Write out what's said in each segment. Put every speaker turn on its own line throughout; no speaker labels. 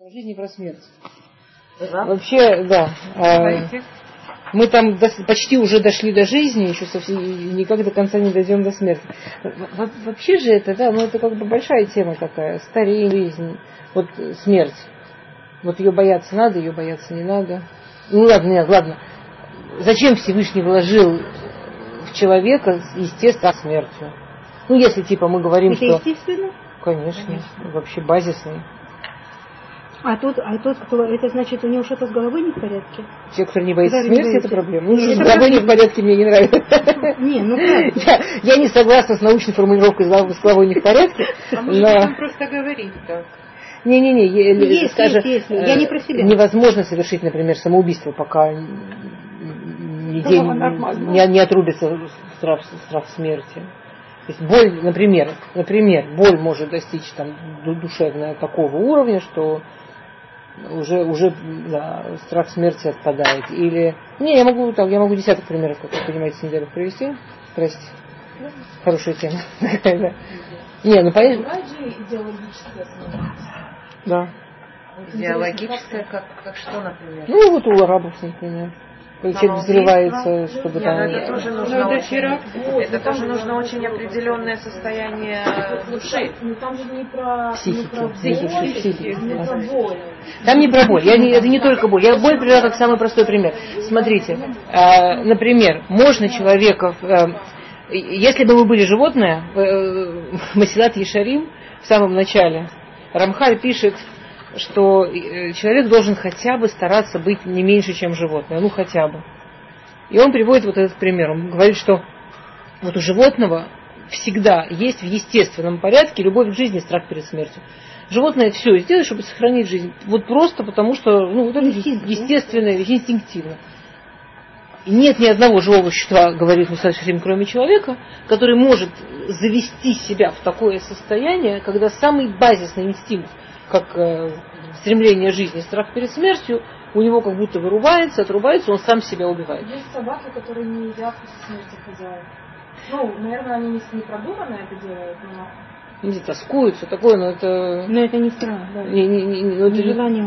Про жизнь и про смерть. Вообще, да. Мы там почти уже дошли до жизни, еще совсем никак до конца не дойдем до смерти. Вообще же это, да, ну это как бы большая тема такая. Старение, жизнь, вот смерть. Вот ее бояться надо, ее бояться не надо. Ну ладно, нет, ладно. Зачем Всевышний вложил в человека, естественно, смертью? Ну, если типа мы говорим,
это
что...
естественно?
Конечно, вообще базисный.
А тот, кто, это значит, у него что-то с головой не в порядке?
Те, кто не боится смерти, это проблема. Ну, с
это
головой не в порядке, мне не нравится.
Не, ну правда.
Я не согласна с научной формулировкой с головой не в порядке.
А может просто говорить так?
Не-не-не,
есть. Я не про себя.
Невозможно совершить, например, самоубийство, пока не отрубится страх смерти. То есть боль, например, боль может достичь там душевного такого уровня, что уже да, страх смерти отпадает. Или я могу десяток примеров, как вы понимаете, с неделю привести. Здрасте. Хорошая тема. Не, ну понятно.
Идеологическая смерть.
Да.
Идеологическая, как что, например?
Ну вот у арабов, например. Человек взрывается, чтобы там...
Это тоже нужно очень определенное состояние души.
Но там же не про
психики.
боль.
Там не про боль. Это не только боль. Я боль привела как самый простой пример. Смотрите, например, можно человека... Если бы мы были животное, Масилат Ешарим в самом начале, Рамхаль пишет, что человек должен хотя бы стараться быть не меньше, чем животное. Ну, хотя бы. И он приводит вот этот пример. Он говорит, что вот у животного всегда есть в естественном порядке любовь к жизни и страх перед смертью. Животное все сделает, чтобы сохранить жизнь. Вот просто потому, что вот это естественно, инстинктивно. И нет ни одного живого существа, говорит Мусаль Шарим, кроме человека, который может завести себя в такое состояние, когда самый базисный инстинкт, как стремление жизни, страх перед смертью, у него как будто вырубается, отрубается, он сам себя убивает.
Есть собаки, которые не едят после смерти хозяев. Ну, наверное, они не продуманно это делают, но...
Не тоскуют, все такое, но это...
Но это не страх, да.
Не
желание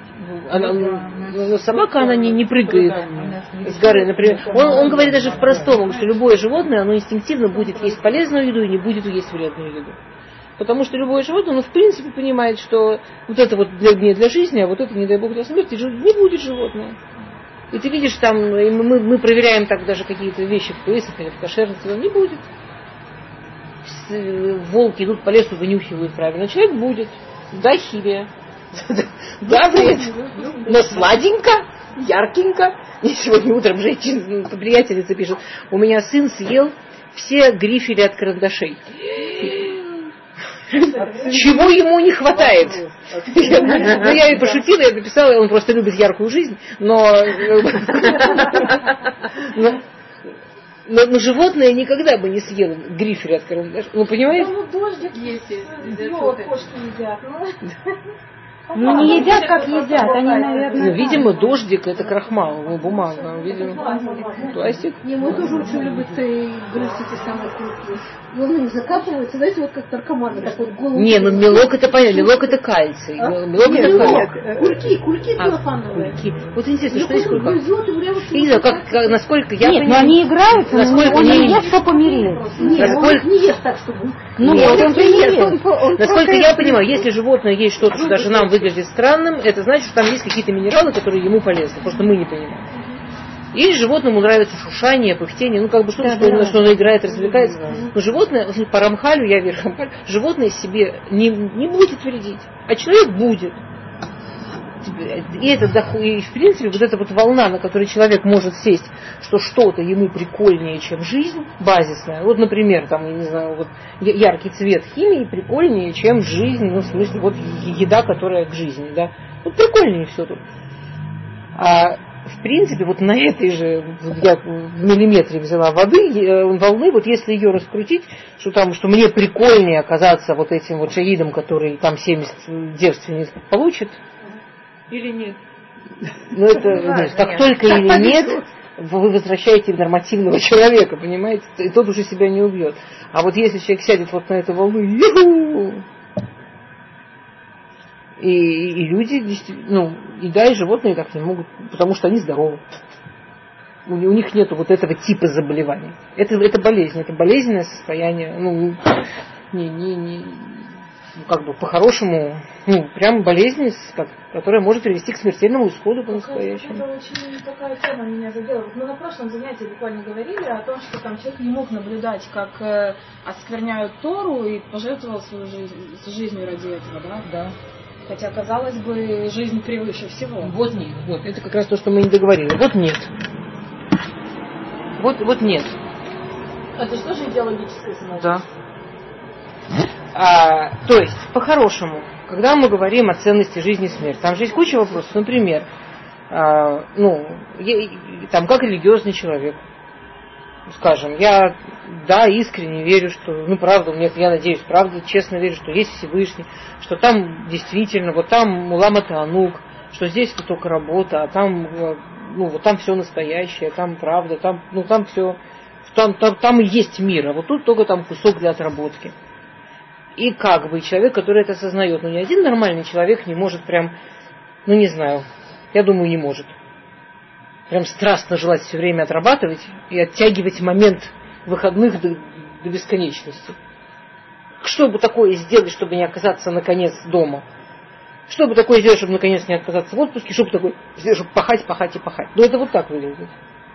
умереть.
Собака, она не прыгает с горы, например. Он говорит даже в простом, что любое животное, оно инстинктивно будет есть полезную еду и не будет есть вредную еду. Потому что любое животное, оно в принципе понимает, что вот это вот для жизни, а вот это, не дай бог, для смерти, не будет животное. И ты видишь там, мы проверяем так даже какие-то вещи в ПСах или в кошерности, не будет. Волки идут по лесу, вынюхивают правильно. Человек будет. Да, химия. Да, вред. Но сладенько, яркенько. И сегодня утром приятельница пишет, у меня сын съел все грифели от карандашей. Чего ему не хватает? Я ей пошутила, я написала, он просто любит яркую жизнь, но животное никогда бы не съело грифель от карандаша. Вы понимаете?
Ну, дождик есть. Кошки едят.
Ну, не едят, как едят. Они, наверное...
Ну, видимо, дождик это крахмал, бумага. Видимо, пластик.
Не, мой тоже очень любит грызть эти самые кульки. И он не закапывается, знаете, вот как наркоманы. Такой голову.
Не, ну мелок это понятно, мелок это кальций. Мелок это кальций.
Кульки целлофановые.
Вот интересно, что есть кулька? Я не знаю, насколько я понимаю.
Нет, но они играют, он не ест, что помереть.
Нет, он не ест так, чтобы...
Ну, вот он не ест.
Насколько я понимаю, если животное есть что-то, что даже нам выглядит странным, это значит, что там есть какие-то минералы, которые ему полезны, потому что мы не понимаем. Или животному нравится шушание, пыхтение, ну как бы что-то, что оно играет, развлекается. Но животное, по Рамхалю, я вверх Рамхалю, животное себе не будет вредить, а человек будет. И в принципе, вот эта вот волна, на которой человек может сесть, что что-то ему прикольнее, чем жизнь, базисная. Вот, например, там, я не знаю, вот яркий цвет химии прикольнее, чем жизнь, ну, в смысле, вот еда, которая к жизни, да. Вот прикольнее все тут. А в принципе, вот на этой же, я в миллиметре взяла волны, вот если ее раскрутить, что мне прикольнее оказаться вот этим вот шаидом, который там 70 девственниц получит,
или нет?
Ну это, как только или нет, вы возвращаете нормативного человека, понимаете? И тот уже себя не убьет. А вот если человек сядет вот на эту волну, И люди, и да, и животные так не могут, потому что они здоровы. У них нет вот этого типа заболеваний. Это болезнь, это болезненное состояние, как бы по-хорошему, прям болезненность, которая может привести к смертельному исходу по-настоящему.
Это очень такая тема меня задела. Мы на прошлом занятии буквально говорили о том, что там человек не мог наблюдать, как оскверняют Тору, и пожертвовал свою жизнью ради этого, да?
Да.
Хотя, казалось бы, жизнь превыше всего.
Вот нет. Вот. Это как раз то, что мы не договорили. Вот нет. Вот нет.
Это же тоже идеологическое самоубийство.
Да. То есть, по-хорошему, когда мы говорим о ценности жизни и смерти, там же есть куча вопросов. Например, там как религиозный человек, скажем, я, искренне верю, что, правда, я надеюсь, правда, честно верю, что есть Всевышний, что там действительно, вот там Улам ха-Таануг, что здесь это только работа, а там, вот там все настоящее, там правда, там все, там и есть мир, а вот тут только там кусок для отработки. И как бы человек, который это осознает, ни один нормальный человек не может прям, не знаю, я думаю, не может. Прям страстно желать все время отрабатывать и оттягивать момент выходных до бесконечности. Что бы такое сделать, чтобы не оказаться наконец дома? Что бы такое сделать, чтобы наконец не оказаться в отпуске? Что бы такое сделать, чтобы пахать. Это вот так выглядит.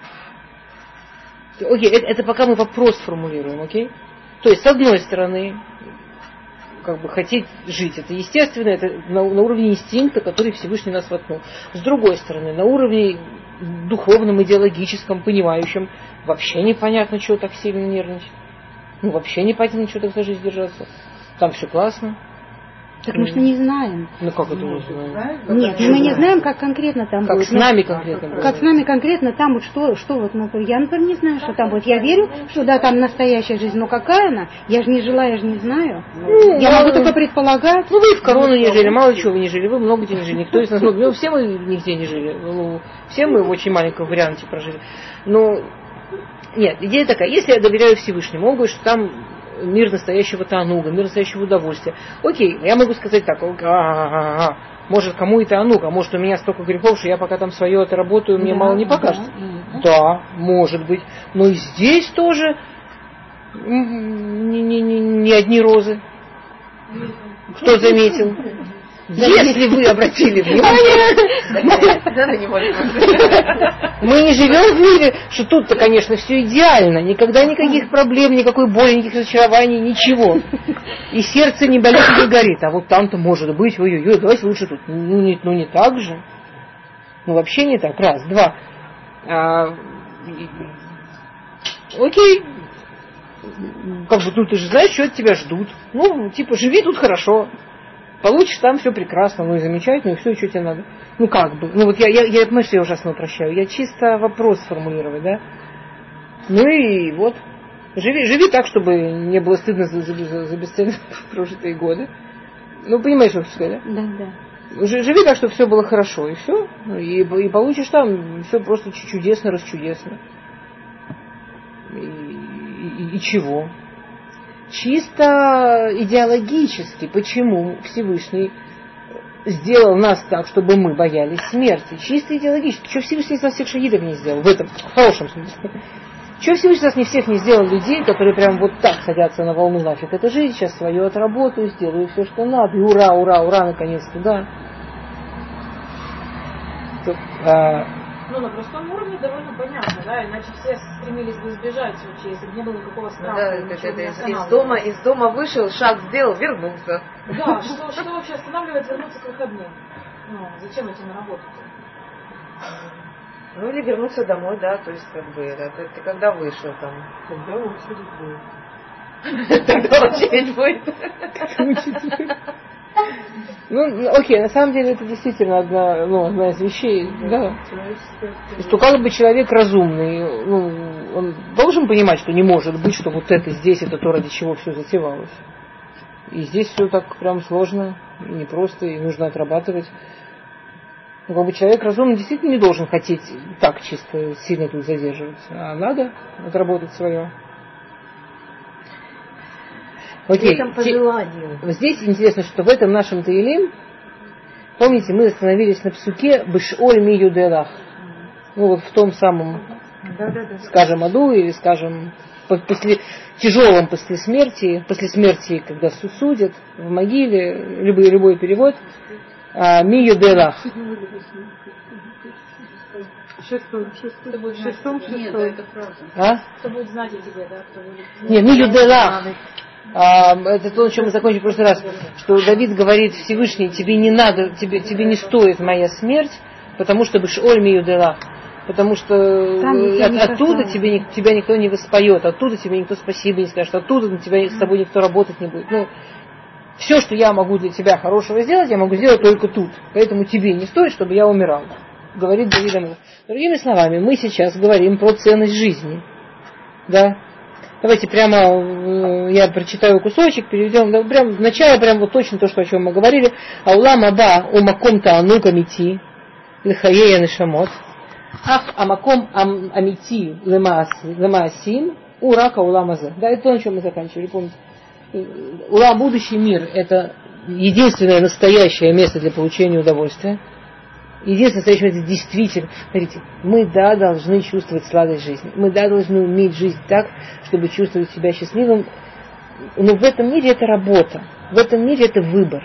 Окей, это пока мы вопрос формулируем, окей? То есть, с одной стороны, как бы хотеть жить, это естественно, это на уровне инстинкта, который Всевышний нас воткнул. С другой стороны, на уровне духовном, идеологическом, понимающем, вообще непонятно, чего так сильно нервничать. Вообще непонятно, чего так за жизнь держаться. Там все классно.
Так мы же не знаем.
Как это не знаем?
Нет, мы не знаем, как конкретно там
как
будет.
С нами конкретно будет.
Как с нами конкретно там вот что вот, я, например, не знаю, что там будет. Я верю, что да, там настоящая жизнь, но какая она? Я же не жила, я же не знаю. Я могу только предполагать.
Вы в корону не жили, мало чего вы не жили, вы много где не жили. Никто из нас, все мы нигде не жили. Все мы в очень маленьком варианте прожили. Но нет, идея такая, если я доверяю Всевышнему, он говорит, что там мир настоящего таануга, мир настоящего удовольствия. Окей, я могу сказать так, может кому и таануг, а может у меня столько грехов, что я пока там свое отработаю, мне мало не покажется. Да, может быть. Но и здесь тоже не одни розы. Кто заметил? Если вы обратили внимание, мы не живем в мире, что тут-то, конечно, все идеально, никогда никаких проблем, никакой боли, никаких разочарований, ничего. И сердце не болит, не горит. А вот там-то может быть, ой-ой-ой, давайте лучше тут. Не так же. Вообще не так. Раз, два. Окей. Как бы, ты же знаешь, что от тебя ждут. Живи тут хорошо. Получишь там все прекрасно, и замечательно, и все, что тебе надо. Как бы. Я понимаю, что я ужасно упрощаю. Я чисто вопрос сформулировать, да? И вот. Живи так, чтобы не было стыдно за бесцельно прожитые годы. Понимаешь, что я хочу сказать, да?
Да.
Живи так, чтобы все было хорошо, и все. И получишь там все просто чудесно, расчудесно. И чего? Чисто идеологически, почему Всевышний сделал нас так, чтобы мы боялись смерти? Чисто идеологически. Что Всевышний из нас всех шахидов не сделал? В этом, в хорошем смысле. Что Всевышний из нас не всех не сделал людей, которые прям вот так садятся на волну нафиг? Это жизнь, сейчас свое отработаю, сделаю все, что надо. И ура, ура, ура, наконец-то, да.
На простом уровне довольно понятно, да, иначе все стремились бы избежать вообще, если бы не было никакого страха.
Из дома вышел, шаг сделал, вернулся.
Да, что вообще останавливает вернуться к выходным? Зачем идти на работу-то?
Или вернуться домой, да, то есть ты когда вышел там?
Когда очередь будет.
Тогда очередь будет.
Окей, на самом деле это действительно одна из вещей, да. Что как бы человек разумный, он должен понимать, что не может быть, что вот это здесь, это то, ради чего все затевалось. И здесь все так прям сложно, непросто, и нужно отрабатывать. Человек разумный действительно не должен хотеть так чисто сильно тут задерживаться, а надо отработать свое. Окей.
По желанию.
Здесь интересно, что в этом нашем Таилим Помните, мы остановились на псуке «Бешоль ми юделах». Ну вот в том самом, скажем, аду, или, скажем, тяжелом после смерти, когда судят в могиле, любой перевод, «Ми юделах».
Шестом. Нет, это правда. Кто будет знать о тебе, да?
Нет, ми юделах. Это то, о чем мы закончили в прошлый раз, что Давид говорит Всевышний, тебе не надо, тебе не стоит моя смерть, потому что бешоль ми юделах. Потому что оттуда тебя никто не воспоет, оттуда тебе никто спасибо не скажет, оттуда с тобой никто работать не будет. Ну, все, что я могу для тебя хорошего сделать, я могу сделать только тут. Поэтому тебе не стоит, чтобы я умирал. Говорит Давид Амелах. Другими словами, мы сейчас говорим про ценность жизни. Да? Давайте прямо я прочитаю кусочек, переведем. Да, прям вначале прям вот точно то, что, о чем мы говорили. Аулам аба умаком таану камити лехаея нешамот. Ах амаком амити лемаасим урака уламазе. Да, это то, на чем мы заканчивали, помните. Улам, будущий мир, это единственное настоящее место для получения удовольствия. Единственное настоящее место действительно. Смотрите, мы должны чувствовать сладость жизни. Мы должны уметь жить так, чтобы чувствовать себя счастливым. Но в этом мире это работа. В этом мире это выбор.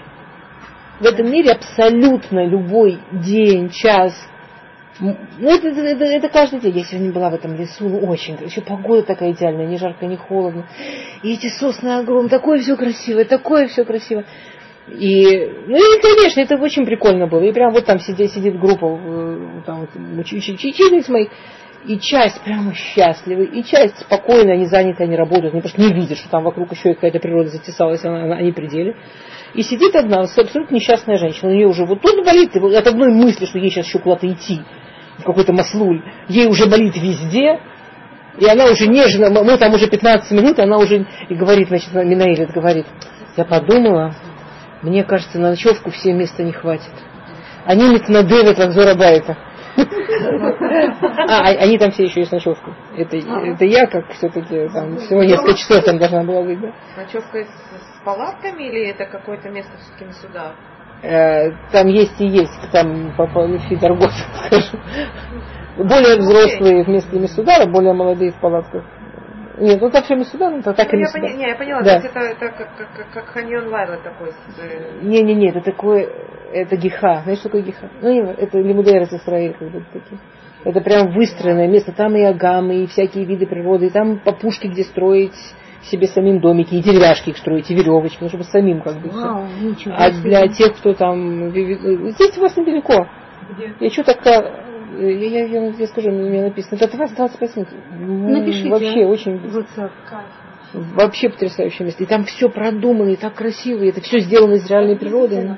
В этом мире абсолютно любой день, час. Ну, это каждый день. Я сегодня была в этом лесу, очень красиво. Еще погода такая идеальная, ни жарко, ни холодно. И эти сосны огромные, такое все красиво. И конечно, это очень прикольно было. И прям вот там сидит группа там, учениц моих, и часть прямо счастливы, и часть спокойно, они заняты, они работают, они просто не видят, что там вокруг еще какая-то природа затесалась, они при деле. И сидит одна абсолютно несчастная женщина, у нее уже вот тут болит, от одной мысли, что ей сейчас еще куда-то идти, в какой-то маслуль, ей уже болит везде, и она уже нежно, мы там уже 15 минут, она уже и говорит, значит, Минаэлит говорит, я подумала, мне кажется, на ночевку всем места не хватит. Они не надевят Лахзора Байта. Они там все еще есть ночевку. Это я, как все-таки там всего несколько часов там должна была быть. Да?
Ночевка с палатками или это какое-то место все-таки на судах?
Там есть и есть, там по Фидоргот, скажу. Более взрослые вместо Месудара, более молодые в палатках. Нет, ну так все Месудар, это так и Месудар.
Я поняла,
да.
То есть это как Ханьон Лайла такой.
Не, это такое, это гиха. Знаешь, что такое гиха? Ну, это Лимудей Эрец Исраэль, как бы такие. Это прям выстроенное место, там и агамы, и всякие виды природы, и там попушки, где строить себе самим домики, и деревяшки их строить, и веревочки, ну, чтобы самим как бы все. А для тех, кто там... Здесь у вас недалеко.
Где?
Я что такая... Я скажу, у меня написано. Это 25 минут.
Напишите.
Вообще очень... Вообще потрясающее место. И там все продумано, и так красиво, и это все сделано из реальной природы.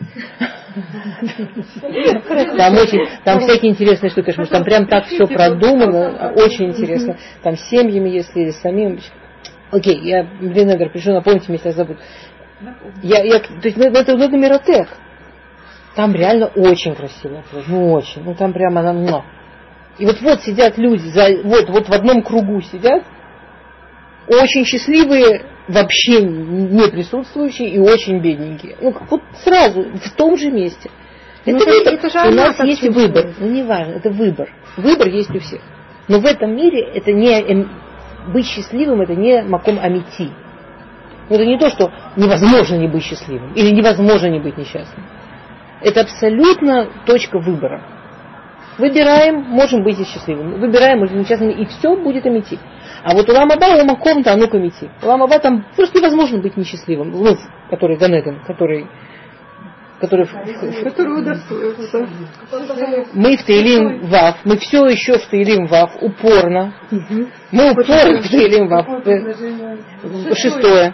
Там всякие интересные штуки, потому что там прям так все продумано, очень интересно. Там с семьями, если самим. Окей, я, Эдер, пришлю, напомните мне, если я забуду. То есть, это Миротек. Там реально очень красиво. Ну, очень. Ну, там прямо оно. И вот сидят люди, вот в одном кругу сидят, очень счастливые, вообще не присутствующие и очень бедненькие. Ну, вот сразу, в том же месте. Это же у нас есть выбор. Ну, не важно, это выбор. Выбор есть у всех. Но в этом мире это не... Быть счастливым это не маком амити. Это не то, что невозможно не быть счастливым или невозможно не быть несчастным. Это абсолютно точка выбора. Выбираем, можем быть и счастливыми. Выбираем, можем быть несчастными, и все будет амити. А вот улам аба, умаком тану камити. Улам аба там просто невозможно быть несчастливым. Ну, который Ганеден, который удостоился. Мы в Теилим Вав, мы все еще в Теилим Вав, упорно. Мы упорно в Теилим Вав. 6.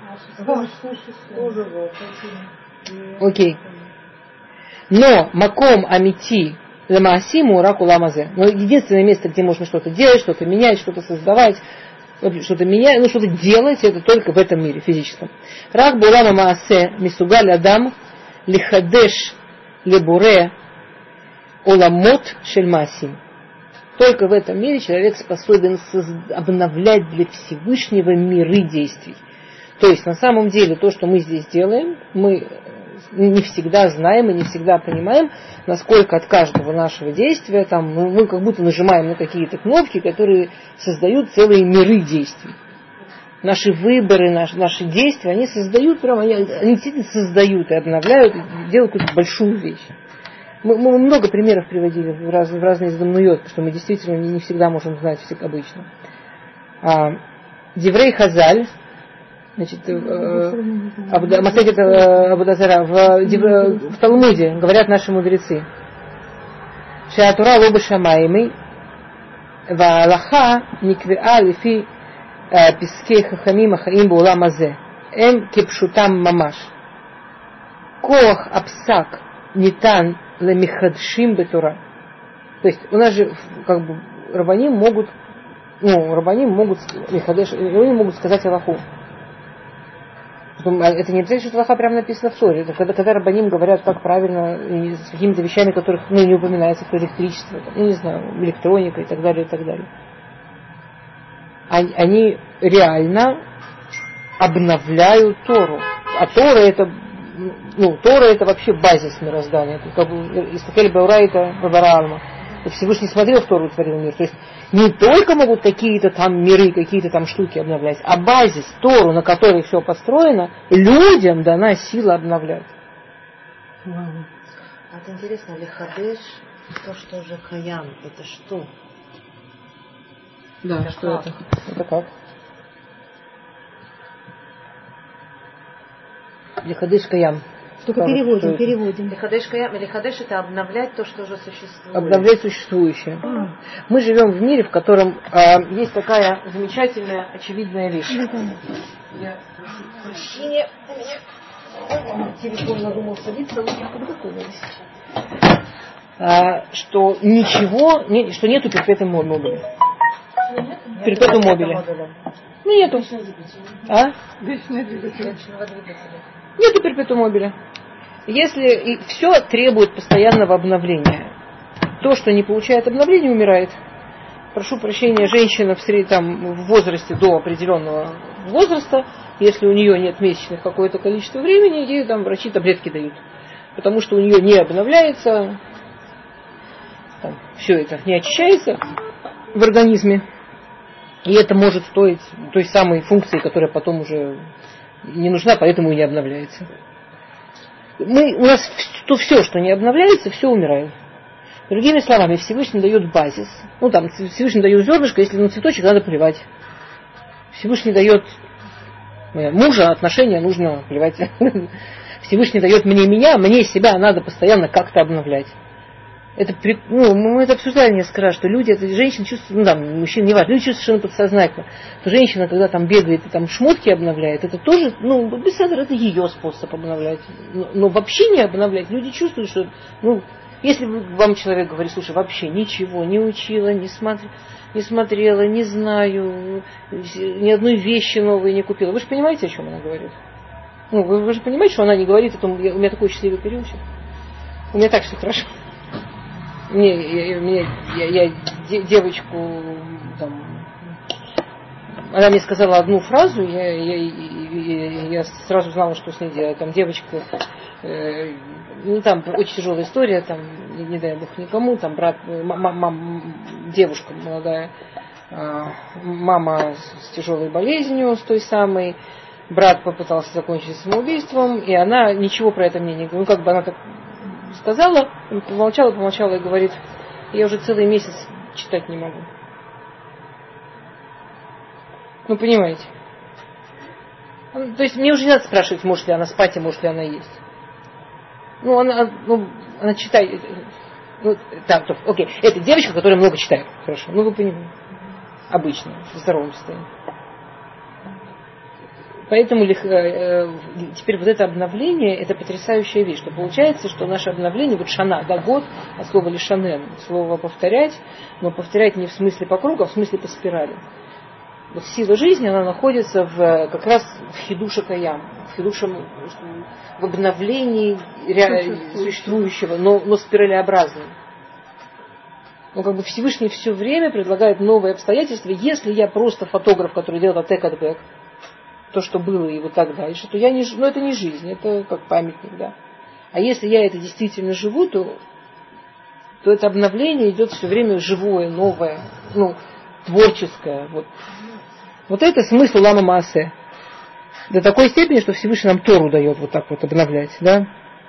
Окей. Но маком амити ламаасиму раку ламазе. Но единственное место, где можно что-то делать, что-то менять, что-то создавать, что-то менять, что-то делать, это только в этом мире физическом. Рак булама маасе мисугаль адам лихадеш лебуре оламот шельмасим. Только в этом мире человек способен обновлять для Всевышнего миры действий. То есть на самом деле то, что мы здесь делаем, мы не всегда знаем и не всегда понимаем, насколько от каждого нашего действия там, мы как будто нажимаем на какие-то кнопки, которые создают целые миры действий. Наши выборы, наши действия, они создают, прямо, они действительно создают и обновляют, и делают какую-то большую вещь. Мы много примеров приводили в разные издамнуйот, потому что мы действительно не всегда можем знать все обычно. Деврей Хазаль, значит, Масехет Абудазара, в Талмуде говорят наши мудрецы, Шеатура лоба шамаими, ва Аллаха никвеа лифи пискей хахамим ахаим баулам азе, эм кипшутам мамаш, коах апсак нитан лемихадшим бетура. То есть у нас же как бы рабаним могут сказать Аллаху. Это не обязательно, что Аллаха прямо написано в Торе. Это когда рабаним говорят, как правильно, и с какими-то вещами, которых не упоминается, как электричество, не знаю, электроника и так далее, и так далее. Они реально обновляют Тору. А Тора это вообще базис мироздания. Как бы Истакель Баурайта Бабаралма. Всевышний смотрел в Тору и творил мир. То есть не только могут какие-то там миры, какие-то там штуки обновлять, а базис, Тору, на которой все построено, людям дана сила обновлять.
А это интересно, лихадеш, то, что уже каям, это что?
Да,
это
что
как?
это? Это как? Лихадеш каям.
Только переводим.
Лихадеш каям, лихадеш это обновлять то, что уже существует.
Обновлять существующее. Мы живем в мире, в котором есть такая замечательная, очевидная вещь. Я прошу прощения, у меня телефон надумал садиться, лучше подготовилась. Что ничего, что нету перпетуум мобиле. Перпетуум мобиле. Нету. Нету перпетуум мобиле. Если все требует постоянного обновления, то, что не получает обновления, умирает. Прошу прощения, женщина в возрасте до определенного возраста, если у нее нет месячных какое-то количество времени, ей там врачи таблетки дают. Потому что у нее не обновляется, все это не очищается в организме. И это может стоить той самой функции, которая потом уже не нужна, поэтому и не обновляется. У нас все, что не обновляется, все умирает. Другими словами, Всевышний дает базис. Всевышний дает зернышко, если на цветочек надо поливать. Всевышний дает мужа, отношения нужно поливать. Всевышний дает мне себя надо постоянно как-то обновлять. Мы это обсуждали несколько раз, что люди, женщины чувствуют, мужчины, не важно, люди чувствуют совершенно подсознательно, что женщина, когда там бегает и там шмотки обновляет, это тоже, это ее способ обновлять. Но вообще не обновлять, люди чувствуют, что, если вам человек говорит, слушай, вообще ничего не учила, не смотрела, не знаю, ни одной вещи новой не купила. Вы же понимаете, о чем она говорит? Вы же понимаете, что она не говорит о том, у меня такой счастливый период сейчас. У меня так все хорошо. Я девочку, она мне сказала одну фразу, я сразу знала, что с ней делать. Девочка, очень тяжелая история, не дай бог никому, брат, девушка молодая, мама с тяжелой болезнью, с той самой, брат попытался закончить самоубийством, и она ничего про это мне не говорила. Она так сказала, помолчала и говорит, я уже целый месяц читать не могу. Понимаете. То есть мне уже не надо спрашивать, может ли она спать и может ли она есть. Она читает. Окей. Это девочка, которая много читает. Хорошо. Вы понимаете. Обычно, в здоровом состоянии. Поэтому теперь это обновление, это потрясающая вещь, что получается, что наше обновление, шана, год, от слова лишанен, слово повторять, но повторять не в смысле по кругу, а в смысле по спирали. Сила жизни, она находится как раз в хидуше каям, в обновлении существующего, но спиралеобразном. Всевышний все время предлагает новые обстоятельства. Если я просто фотограф, который делает атек-атбэк, то, что было и так дальше, то это не жизнь, это как памятник, да. А если я это действительно живу, то это обновление идет все время живое, новое, творческое. Вот это смысл Лама Маасе. До такой степени, что Всевышний нам Тору дает вот так вот обновлять. Да?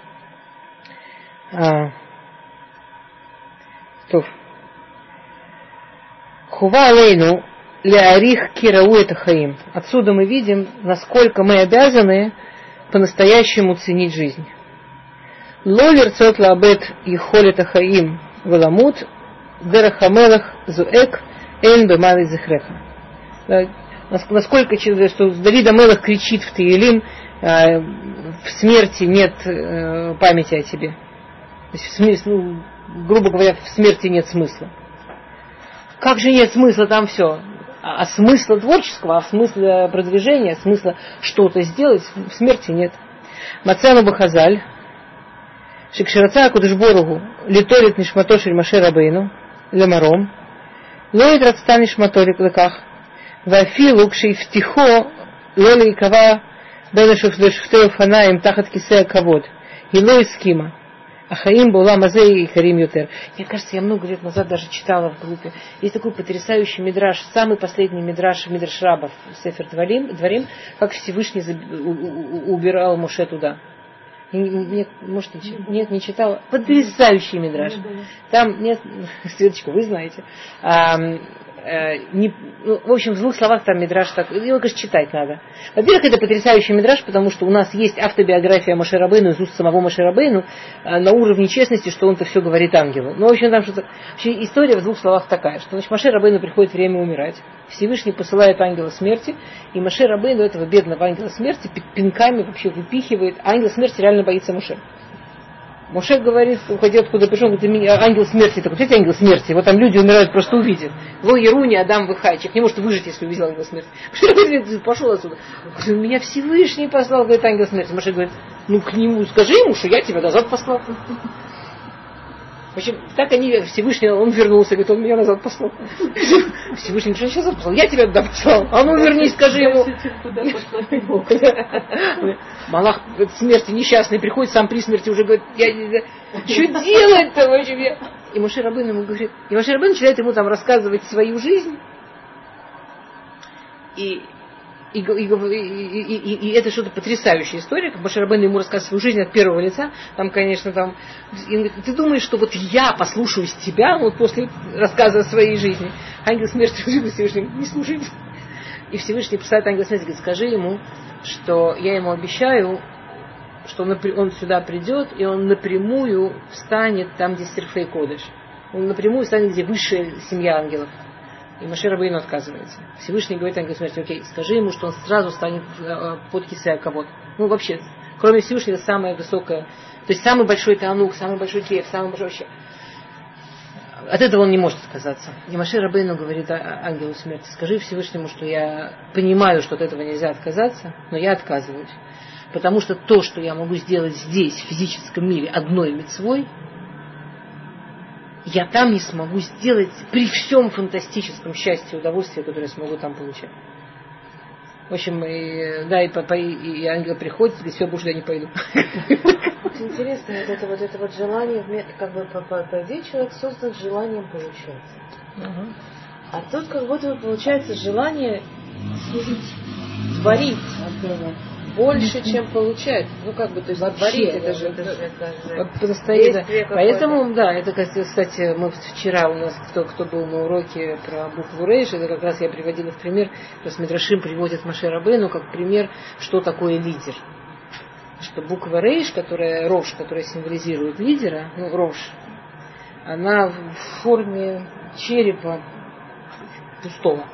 Хува алейну леарих кирау это хаим. Отсюда мы видим, насколько мы обязаны по-настоящему ценить жизнь. Лолер цот лабет ихолет ахаим веламут дерахамелах зуэк эн бемали зихреха. Насколько что Давид Амелах кричит в Теилим, в смерти нет памяти о тебе. То есть, грубо говоря, в смерти нет смысла. Как же нет смысла там все? А смысла творческого, а смысла продвижения, смысла что-то сделать в смерти нет. Мацану Бахазаль, Шикшираца Кудышборугу, Литорит Нишматошель Маше Рабейну, Лемаром, Лоид Радстан Нишматорик Леках, Вафилу Кшейфтихо, Лоли и Кава, Бенешух Лешхтею Фанаем Тахат Кисея Кавод, Илой Скима. Ахаим была Мазей и Карим Ютер. Мне кажется, я много лет назад даже читала в группе. Есть такой потрясающий мидраш, самый последний мидраш Рабов, Сефер Дворим, как Всевышний убирал Моше туда. Нет, может, нет, не читала. Потрясающий мидраш. Там нет, Светочка, вы знаете. В общем, в двух словах там мидраш так, его, конечно, читать надо. Во-первых, это потрясающий мидраш, потому что у нас есть автобиография Моше Рабейну из уст самого Моше Рабейну на уровне честности, что он-то все говорит ангелу. Но, в общем, там что-то... Вообще, история в двух словах такая, что значит, Моше Рабейну приходит время умирать, Всевышний посылает ангела смерти, и Моше Рабейну этого бедного ангела смерти пинками вообще выпихивает. Ангел смерти реально боится Моше. Моше говорит, уходит откуда пришел, говорит, ангел смерти. Так, видите, ангел смерти, вот там люди умирают, просто увидят. Во Еруни, Адам Вихай, человек не может выжить, если увидел ангел смерти. Моше говорит, пошел отсюда. Говорит, меня Всевышний послал, говорит, ангел смерти. Моше говорит, к нему, скажи ему, что я тебя назад послал. В общем, так они, Всевышний, он вернулся, говорит, он меня назад послал. Всевышний, что сейчас послал? Я тебя туда послал. А ну вернись, скажи ему. Малах смерти несчастный приходит, сам при смерти уже говорит, что делать-то вообще? И Моше Рабейну ему говорит, и Моше Рабейну начинает ему там рассказывать свою жизнь. И это что-то потрясающая история, как Моше Рабейну ему рассказывает свою жизнь от первого лица. Там, конечно, там... Ты думаешь, что вот я послушаюсь тебя, вот после рассказа о своей жизни. Ангел смерти Всевышний не слушает. И Всевышний посылает ангел смерти, говорит, скажи ему, что я ему обещаю, что он сюда придет, и он напрямую встанет там, где Сирфей Кодеш. Он напрямую встанет, где высшая семья ангелов. И Моше Рабейну отказывается. Всевышний говорит ангелу смерти, окей, скажи ему, что он сразу станет под кисея кавод. Вообще, кроме Всевышнего, это самое высокое, то есть самый большой таанух, самый большой кеф, самый большой вообще. От этого он не может отказаться. И Моше Рабейну говорит ангелу смерти, скажи Всевышнему, что я понимаю, что от этого нельзя отказаться, но я отказываюсь. Потому что то, что я могу сделать здесь, в физическом мире, одной мицвой, я там не смогу сделать при всем фантастическом счастье и удовольствии, которое я смогу там получать. В общем, и ангел приходит и говорит, все, больше я не пойду.
Очень интересно, это вот желание, как бы по идее человек создан желанием получать. А тут как будто получается желание творить больше, чем получать. То есть творить, это же действие.
Поэтому, да, это, кстати, мы вчера у нас, кто был на уроке про букву Рейш, это как раз я приводила в пример, то есть Мидрашим приводит Моше Рабейну как пример, что такое лидер. Что буква Рейш, которая Рош, которая символизирует лидера, Рош, она в форме черепа пустого.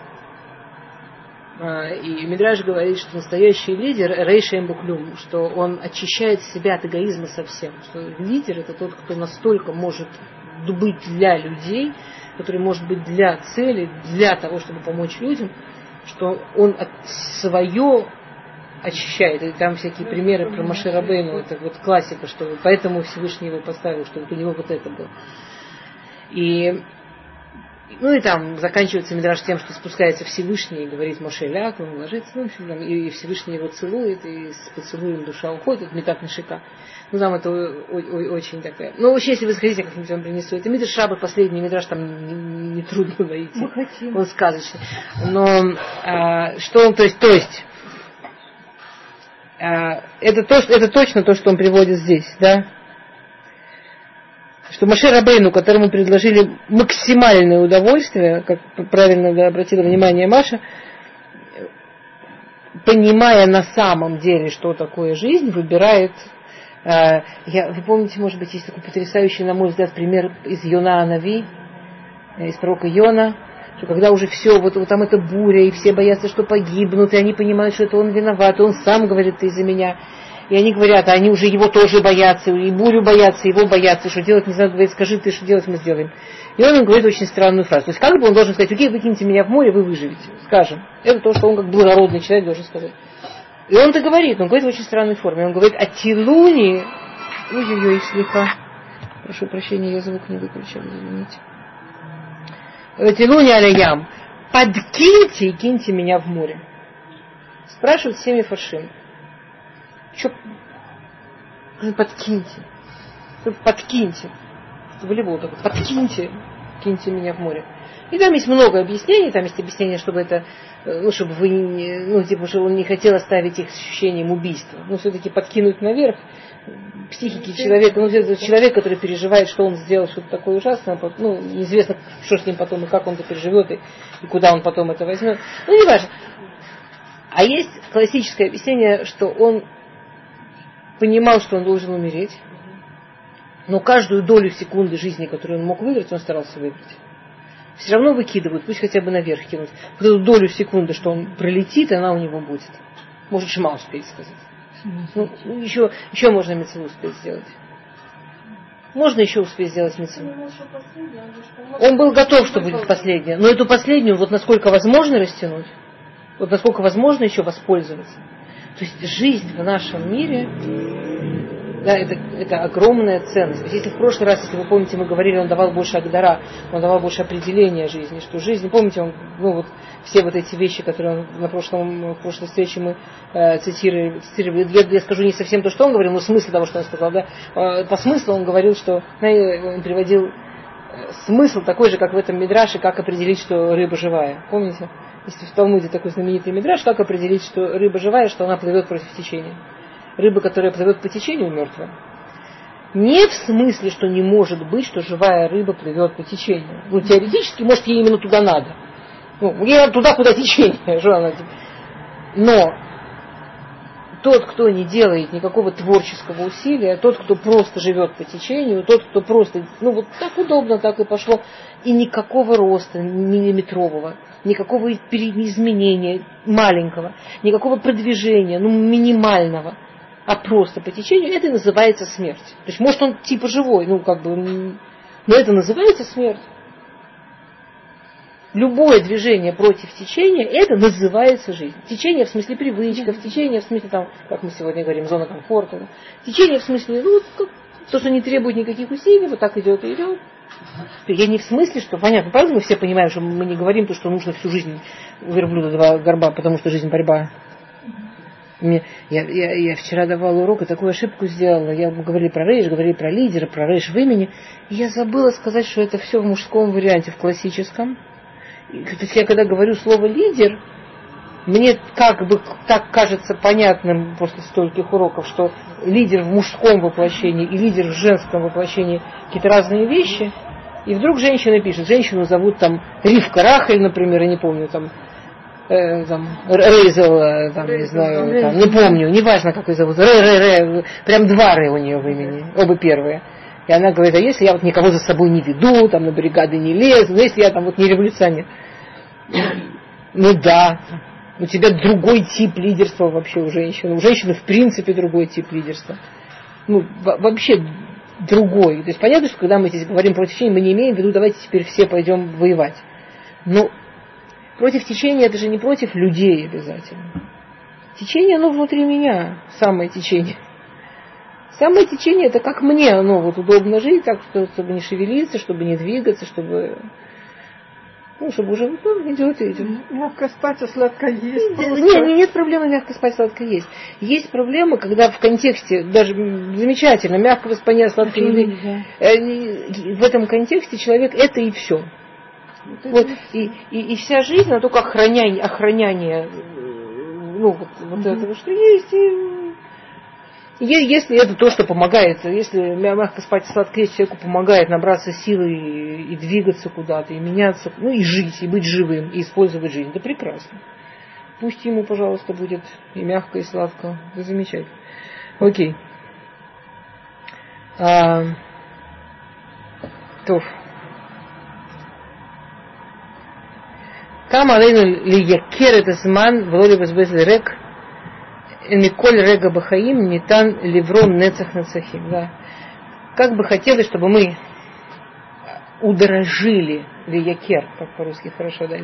И Мидраш говорит, что настоящий лидер Рейш Эмбуклюм, что он очищает себя от эгоизма совсем. Что лидер это тот, кто настолько может быть для людей, который может быть для цели, для того, чтобы помочь людям, что он свое очищает. И там всякие примеры про Моше Рабейну, это вот классика, что поэтому Всевышний его поставил, что вот у него вот это было. И Ну и там заканчивается мидраш тем, что спускается Всевышний и говорит Моше ляг, он ложится, ну, в общем, там, и Всевышний его целует, и с поцелуем душа уходит, это метат нашика. Ну там это очень такая. Ну вообще, если вы захотите, как-нибудь вам принесу. Это мидраш Шаббат, последний мидраш, там не трудно найти. Он сказочный. Но что он, то есть это точно то, что он приводит здесь, да? Что Моше Рабейну, которому предложили максимальное удовольствие, как правильно обратила внимание Маша, понимая на самом деле, что такое жизнь, выбирает. Вы помните, может быть, есть такой потрясающий, на мой взгляд, пример из Йона Анави, из пророка Йона, что когда уже все, вот там эта буря, и все боятся, что погибнут, и они понимают, что это он виноват, и он сам говорит: ты из-за меня. И они говорят, а они уже его тоже боятся, и бурю боятся, его боятся, что делать не знаю, говорит: скажи ты, что делать мы сделаем. И он им говорит очень странную фразу. То есть как бы он должен сказать: окей, выкиньте меня в море, вы выживете. Скажем. Это то, что он как благородный человек должен сказать. И он-то говорит, он говорит в очень странной форме. Он говорит: Атилуни, ой-ой-ой, слегка, прошу прощения, я звук не выключил, извините. Атилуни алеям, подкиньте и киньте меня в море. Спрашивают всеми фаршим. Что? Подкиньте. Подкиньте. Волейбол такой. Подкиньте. Киньте меня в море. И там есть много объяснений. Там есть объяснение, чтобы это, чтобы вы, типа, что он не хотел оставить их с ощущением убийства. Но все-таки подкинуть наверх психики человека. Человек, который переживает, что он сделал что-то такое ужасное. Неизвестно, что с ним потом и как он это переживет, и куда он потом это возьмет. Не важно. А есть классическое объяснение, что он понимал, что он должен умереть, но каждую долю секунды жизни, которую он мог выиграть, он старался выиграть. Все равно выкидывают, пусть хотя бы наверх кинут. Вот эту долю секунды, что он пролетит, она у него будет. Может, Шма успеть сказать. Еще можно мицву успеть сделать. Можно еще успеть сделать мицву. Он был готов, что будет последняя. Но эту последнюю, вот насколько возможно растянуть, вот насколько возможно еще воспользоваться. То есть жизнь в нашем мире, да, это огромная ценность. То есть если в прошлый раз, если вы помните, мы говорили, он давал больше агдара, он давал больше определения жизни, что жизнь, помните, он, все вот эти вещи, которые он в прошлой встрече мы цитировали, я скажу не совсем то, что он говорил, но смысл того, что он сказал, да, по смыслу он говорил, что, он приводил смысл такой же, как в этом мидраше, как определить, что рыба живая. Помните? Есть в Талмуде такой знаменитый мидраш, как определить, что рыба живая, что она плывет против течения. Рыба, которая плывет по течению, мертвая. Не в смысле, что не может быть, что живая рыба плывет по течению. Теоретически, может, ей именно туда надо. Ей туда, куда течение. Но тот, кто не делает никакого творческого усилия, тот, кто просто живет по течению, тот, кто просто, так удобно, так и пошло, и никакого роста миллиметрового, никакого изменения маленького, никакого продвижения, минимального, а просто по течению, это называется смерть. То есть, может, он типа живой, но это называется смерть. Любое движение против течения, это называется жизнь. Течение в смысле привычков, течение в смысле, как мы сегодня говорим, зона комфорта. Да. Течение в смысле, то, что не требует никаких усилий, вот так идет и идет. Я не в смысле, что, понятно, правда, мы все понимаем, что мы не говорим то, что нужно всю жизнь у верблюда два горба, потому что жизнь борьба. Я вчера давала урок и такую ошибку сделала. Говорили про рейш, говорили про лидера, про рейш в имени. И я забыла сказать, что это все в мужском варианте, в классическом. То есть я когда говорю слово лидер, мне как бы так кажется понятным после стольких уроков, что лидер в мужском воплощении и лидер в женском воплощении какие-то разные вещи. И вдруг женщина пишет, женщину зовут Ривка Рахель, например, я не помню, Рейзел, не знаю, не помню, неважно, как ее зовут, прям два Рэ у нее в имени, оба первые. И она говорит: а если я никого за собой не веду, на бригады не лезу, если я не революционер. Да, у тебя другой тип лидерства вообще у женщины. У женщины в принципе другой тип лидерства. Вообще другой. То есть понятно, что когда мы здесь говорим против течения, мы не имеем в виду, давайте теперь все пойдем воевать. Но против течения это же не против людей обязательно. Течение, оно внутри меня, самое течение. Самое течение это как мне, удобно жить, так, чтобы не шевелиться, чтобы не двигаться, чтобы Ну, чтобы уже идет и идет.
Мягко спать, а сладко есть.
Нет проблемы мягко спать, сладко есть. Есть проблема, когда в контексте, даже замечательно, мягкого спания, сладкой еды, в этом контексте человек это и все. Вот, и вся жизнь, она только охраняние этого, что есть. Если это то, что помогает, если мягко спать и сладко есть, человеку помогает набраться силы и двигаться куда-то, и меняться, и жить, и быть живым, и использовать жизнь, это прекрасно. Пусть ему, пожалуйста, будет и мягко, и сладко. Это замечательно. Окей. Тоф. Кам алейну лиякер это зман вло либазбез лирек миколь рега бахаим нитан ливрон нецах нецахим. Да. Как бы хотелось, чтобы мы удорожили лиякер, как по-русски хорошо, да,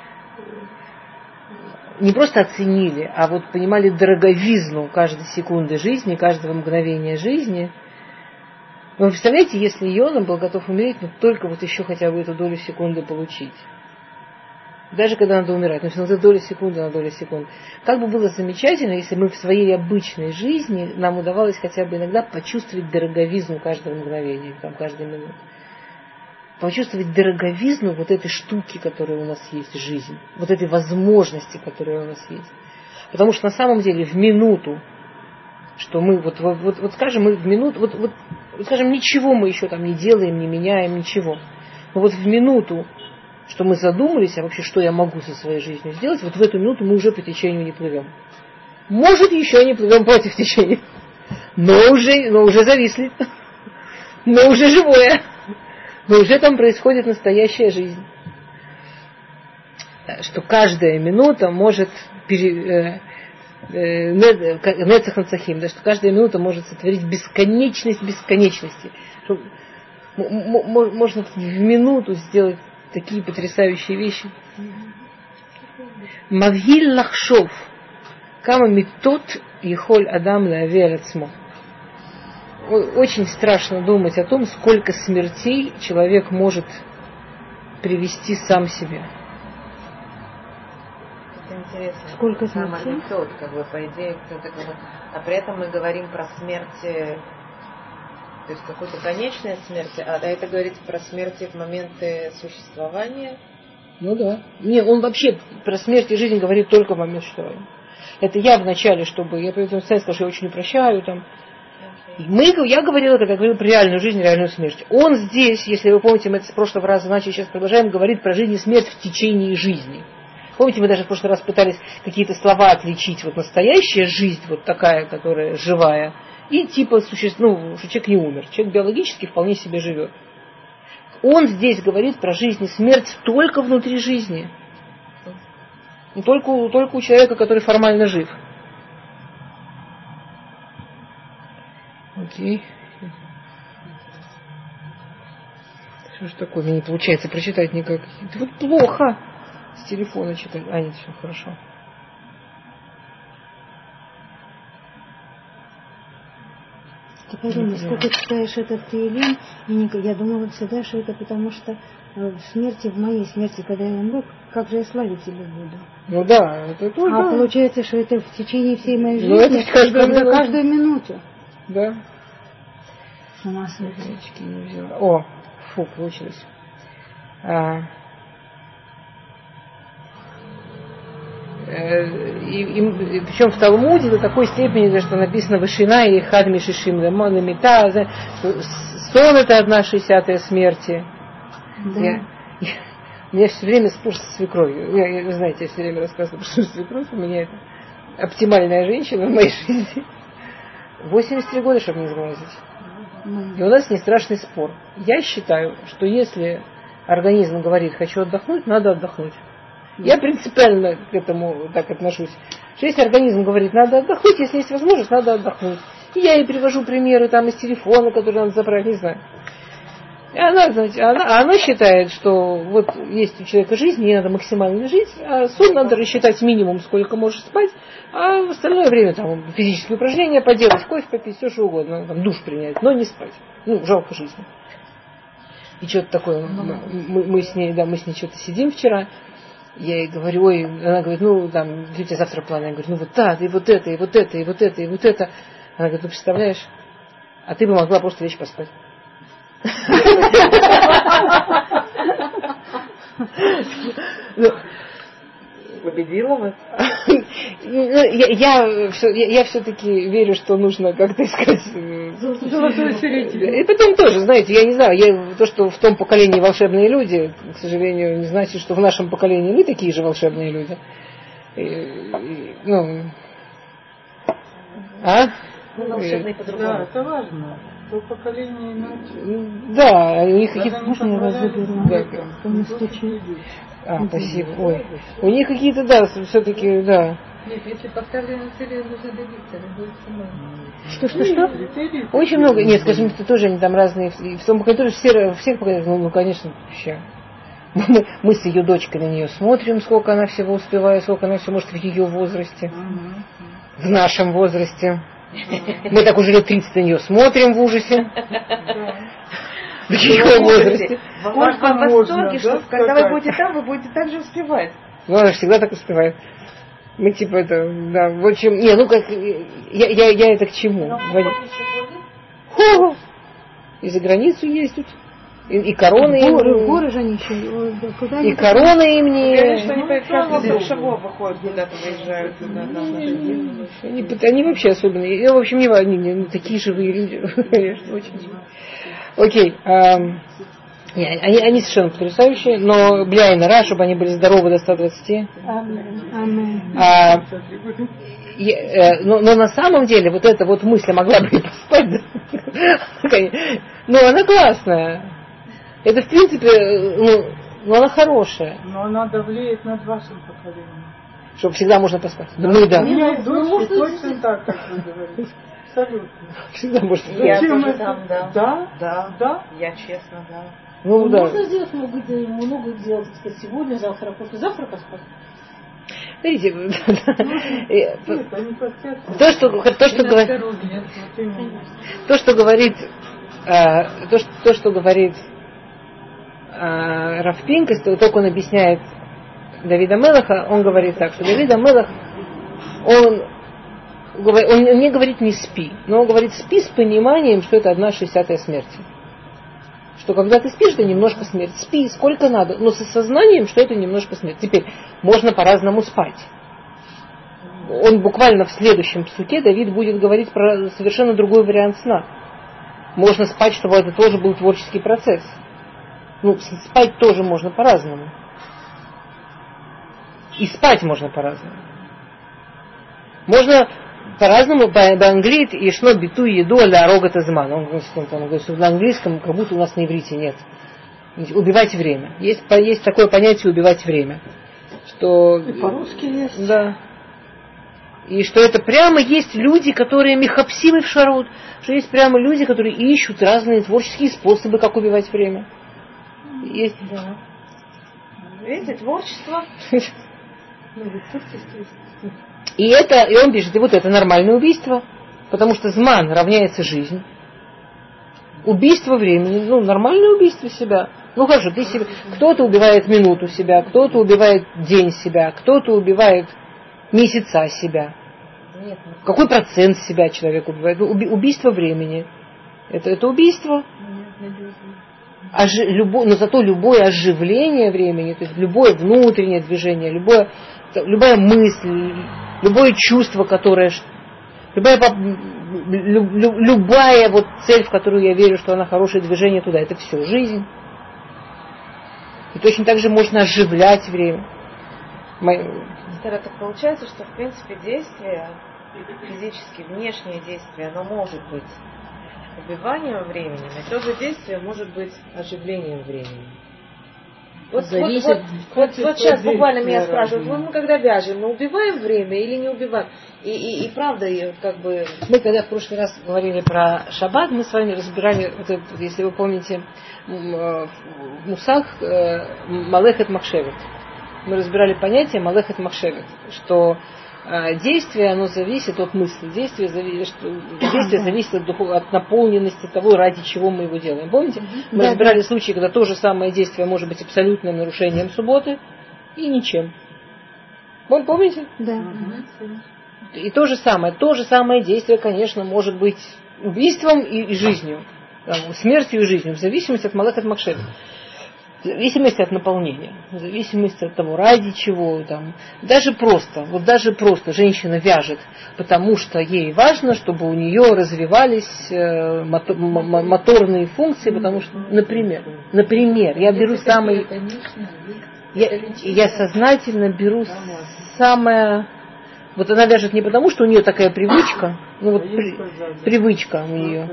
не просто оценили, а вот понимали дороговизну каждой секунды жизни, каждого мгновения жизни. Вы представляете, если Йона был готов умереть, но только вот еще хотя бы эту долю секунды получить. Даже когда надо умирать, но это доля секунды на долю секунды. Как бы было замечательно, если мы в своей обычной жизни нам удавалось хотя бы иногда почувствовать дороговизну каждого мгновения, каждой минуты. Почувствовать дороговизну вот этой штуки, которая у нас есть, жизнь. Вот этой возможности, которая у нас есть. Потому что на самом деле в минуту, что мы, вот скажем, мы в минуту, скажем, ничего мы еще там не делаем, не меняем, ничего. Но вот в минуту, что мы задумались, а вообще, что я могу со своей жизнью сделать, вот в эту минуту мы уже по течению не плывем. Может, еще не плывем против течения, но уже зависли, но уже живое, но уже там происходит настоящая жизнь. Что каждая минута может нецах нецахим, да, что каждая минута может сотворить бесконечность бесконечности. Что можно в минуту сделать такие потрясающие вещи. Мавгиль лахшов, кама митот ехоль адам лави аль-ацмо. Очень страшно думать о том, сколько смертей человек может привести сам себе.
Это интересно.
Сколько смертей?
Тот, по идее, а при этом мы говорим про смерть, то есть какую-то конечную смерть, а это говорится про смерть в моменты существования.
Ну да. Не, он вообще про смерть и жизнь говорит только в момент существования. Это я вначале, чтобы, я поэтому сказал, что я очень не прощаю, там. Я говорила, когда говорила про реальную жизнь, реальную смерть. Он здесь, если вы помните, мы это с прошлого раза начали, сейчас продолжаем, говорит про жизнь и смерть в течение жизни. Помните, мы даже в прошлый раз пытались какие-то слова отличить. Вот настоящая жизнь, вот такая, которая живая, и типа, что человек не умер. Человек биологически вполне себе живет. Он здесь говорит про жизнь и смерть только внутри жизни. Не только у человека, который формально жив. Окей. Что ж такое? Мне не получается прочитать никак. Это вот плохо. С телефона читать. Нет, все хорошо.
Ты подумай, сколько читаешь этот Теилим, я думала всегда, что это потому что в смерти, в моей смерти, когда я умру, как же я славить тебя буду.
Ну да, это тоже.
А получается, что это в течение всей моей жизни, каждую минуту.
Да.
С ума сойти.
О, получилось. И причем в Талмуде до такой степени, что написано Вышина и Хадми Шишим Лемита, сон это 1/60 смерти.
Да.
У меня все время спор со свекровью. Вы знаете, я все время рассказываю, что свекровь у меня это оптимальная женщина в моей жизни. 83 года, чтобы не сглазить. И у нас не страшный спор. Я считаю, что если организм говорит, хочу отдохнуть, надо отдохнуть. Я принципиально к этому так отношусь. Что если организм говорит, надо отдохнуть, если есть возможность, надо отдохнуть. И я ей привожу примеры там из телефона, которые надо забрать, не знаю. И она считает, что вот есть у человека жизнь, ей надо максимально жить, а сон надо рассчитать минимум, сколько можешь спать, а в остальное время там физические упражнения поделать, кофе попить, все что угодно, там, душ принять, но не спать. Жалко жизни. И что-то такое, мы с ней что-то сидим вчера, я ей говорю, ой, она говорит, ну, там, у тебя завтра планы. Я говорю, ну, вот так, и вот это, и вот это, и вот это, и вот это. Она говорит, ну, представляешь, а ты бы могла просто лечь поспать.
Победила вас?
Я все-таки верю, что нужно как-то искать золотую середину. И потом тоже, знаете, я не знаю, то, что в том поколении волшебные люди, к сожалению, не значит, что в нашем поколении мы такие же волшебные люди.
Волшебные по-другому.
Да, это важно. То поколение иначе.
Да, у них какие-то...
Можно я вас заберу?
Спасибо. Ой. У них какие-то, да, все-таки, да.
Нет, если поставлены цели, нужно добиться.
Что? Очень много. Нет, скажем, это тоже они там разные. В том поколении тоже всех поколениях, ну, конечно, вообще. Мы с ее дочкой на нее смотрим, сколько она всего успевает, сколько она все может в ее возрасте. В нашем возрасте. Мы так уже лет 30 на нее смотрим в ужасе. В ее возрасте.
В восторге, что когда вы будете там, вы будете так же успевать.
Ну, она всегда так успевает. Мы типа это, да, в общем, не, ну как, я это к чему? И за границу ездят. И короны им.
Горы же они еще.
И короны им не...
Конечно, они по шагов выходят, куда-то выезжают.
Они вообще особенные. В общем, они такие живые люди. Очень. Окей. Они совершенно потрясающие, но бляйна ра, чтобы они были здоровы до 120. Но на самом деле вот эта вот мысль могла бы и поспать. Но она классная. Это, в принципе, ну она хорошая.
Но она давлеет над вашим поколением.
Чтобы всегда можно поспать. Ну и да.
У меня и дочь точно так, как вы говорите. Абсолютно.
Всегда можно спать.
Я тоже там, да.
Да?
Я честно, да.
Ну да.
Можно сделать много дел, так сказать, сегодня, завтра, послезавтра поспать.
Видите, то, что говорит Рав Пинкас, только он объясняет Давида Мелаха, он говорит так, что Давид Мелах, он не говорит не спи, но он говорит спи с пониманием, что это 1/60 смерти. Что когда ты спишь, это немножко смерть. Спи сколько надо, но с осознанием, что это немножко смерть. Теперь можно по-разному спать. Он буквально в следующем псуке, Давид будет говорить про совершенно другой вариант сна. Можно спать, чтобы это тоже был творческий процесс. Ну, спать тоже можно по-разному. И спать можно по-разному. Можно по-разному, по-английски, ешно биту еду а-ля рога тазман. Он говорит, что на английском, как будто у нас на иврите нет. Убивать время. Есть такое понятие убивать время. Что,
и по-русски есть.
Да. И что это прямо есть люди, которые михапсивы в шарут, что есть прямо люди, которые ищут разные творческие способы, как убивать время. Есть.
Да. Видите, творчество.
И он пишет, и вот это нормальное убийство, потому что зман равняется жизнь. Убийство времени, нормальное убийство себя. Ну хорошо, ты себя, кто-то убивает минуту себя, кто-то убивает день себя, кто-то убивает месяца себя.
Нет,
какой процент себя человек убивает? Убийство времени. Это убийство. Но зато любое оживление времени, то есть любое внутреннее движение, любая мысль, любое чувство, которое... Любая вот цель, в которую я верю, что она хорошее движение туда, это все жизнь. И точно так же можно оживлять время.
Тогда так получается, что в принципе действие, физически внешнее действие, оно может быть убиванием времени, но то же действие может быть оживлением времени. Вот сейчас буквально меня спрашивают, мы когда вяжем, мы убиваем время или не убиваем? И правда, как бы...
Мы когда в прошлый раз говорили про шаббат, мы с вами разбирали, вот это, если вы помните, в Мусах Малехет Махшевет. Мы разбирали понятие Малехет Махшевет, что действие, оно зависит от мысли. Действие зависит от наполненности того, ради чего мы его делаем. Помните? Мы разбирали случаи, когда то же самое действие может быть абсолютным нарушением субботы и ничем. Помните?
Да.
И то же самое действие, конечно, может быть убийством и жизнью, смертью и жизнью, в зависимости от Малахат Макшев, в зависимости от наполнения, в зависимости от того, ради чего. Даже просто женщина вяжет, потому что ей важно, чтобы у нее развивались моторные функции, потому что, например, я беру я сознательно беру самое. Вот она вяжет не потому, что у нее такая привычка, привычка у нее,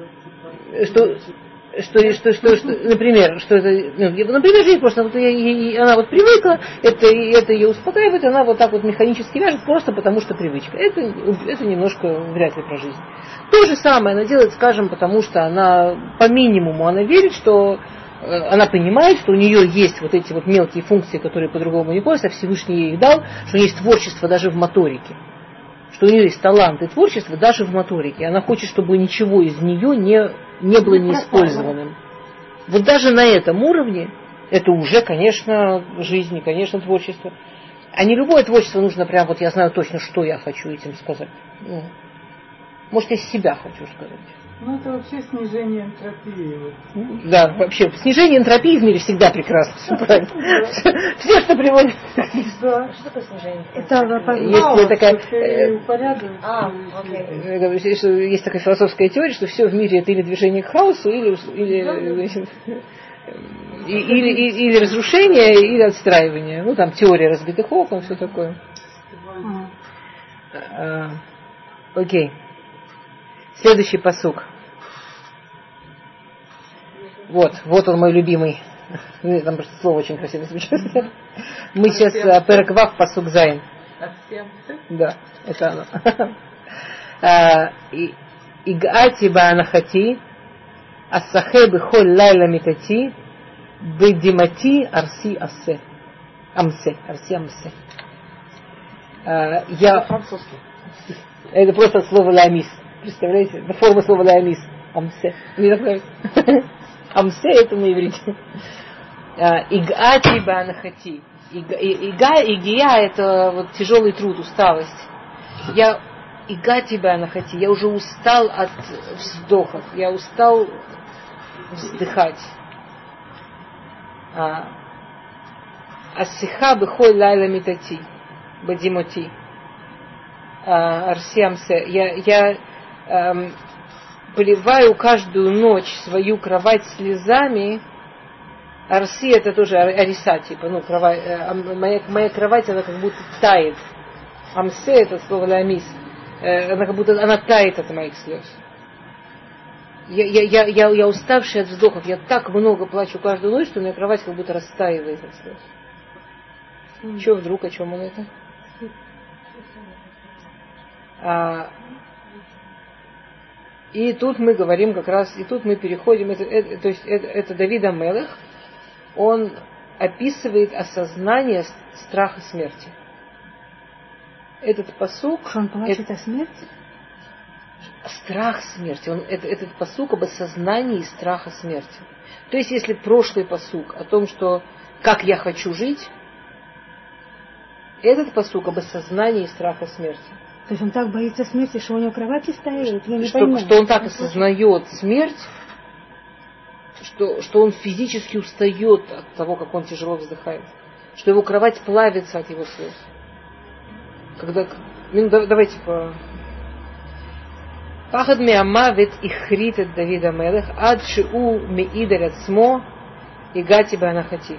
например, ей просто она вот привыкла, это ее успокаивает, она вот так вот механически вяжет просто потому, что привычка. Это немножко вряд ли про жизнь. То же самое она делает, скажем, потому что она по минимуму она верит, что она понимает, что у нее есть вот эти вот мелкие функции, которые по-другому не поняты, а Всевышний ей их дал, что у нее есть творчество даже в моторике, что у нее есть талант и творчество даже в моторике. Она хочет, чтобы ничего из нее не было неиспользованным. Вот даже на этом уровне это уже, конечно, жизнь и, конечно, творчество. А не любое творчество нужно прям, вот я знаю точно, что я хочу этим сказать. Может, я себя хочу сказать.
Это вообще снижение энтропии.
Да, вообще, снижение энтропии в мире всегда прекрасно. Все правильно. Все, что приводит.
Что такое снижение энтропии?
Есть такая философская теория, что все в мире это или движение к хаосу, или разрушение, или отстраивание. Теория разбитых окон, все такое. Окей. Следующий пасук. Вот он мой любимый. Там просто слово очень красиво звучит. Мы сейчас перек вав пасук зайн. Да, это оно. Игати баанахати, ассахе бихоль лайла митати, бедимати арси ассе. Амсе. Это просто от слова ламис. Представляете? Это форма слова лаамис. Амсе. Амсе это на иврите. Игати банахати. Игия это вот тяжелый труд, усталость. Игати банахати. Я уже устал от вздохов. Я устал вздыхать. Ассиха бихоль лайла митати. Бадимоти. Арсиамсе. Я поливаю каждую ночь свою кровать слезами. Арси это тоже ариса, типа, кровать, моя кровать, она как будто тает. Амсе это слово ламис. Она как будто она тает от моих слез. Я уставший от вздохов. Я так много плачу каждую ночь, что моя кровать как будто растаивает от слез. Че вдруг, о чем он это? И тут мы говорим как раз, и тут мы переходим, то есть это Давид ха-Мелех, он описывает осознание страха смерти. Этот пасук...
Что он плачет о смерти?
Страх смерти. Этот пасук об осознании страха смерти. То есть если прошлый пасук о том, что как я хочу жить, этот пасук об осознании страха смерти.
То есть он так боится смерти, что у него кровати стоит? Я не
пойму. Что он так осознает смерть, что он физически устает от того, как он тяжело вздыхает. Что его кровать плавится от его слез. Давайте по... Пахад меамавет ихрит от Давида ха-Мелех ад шиу меидар ацмо игати банахати.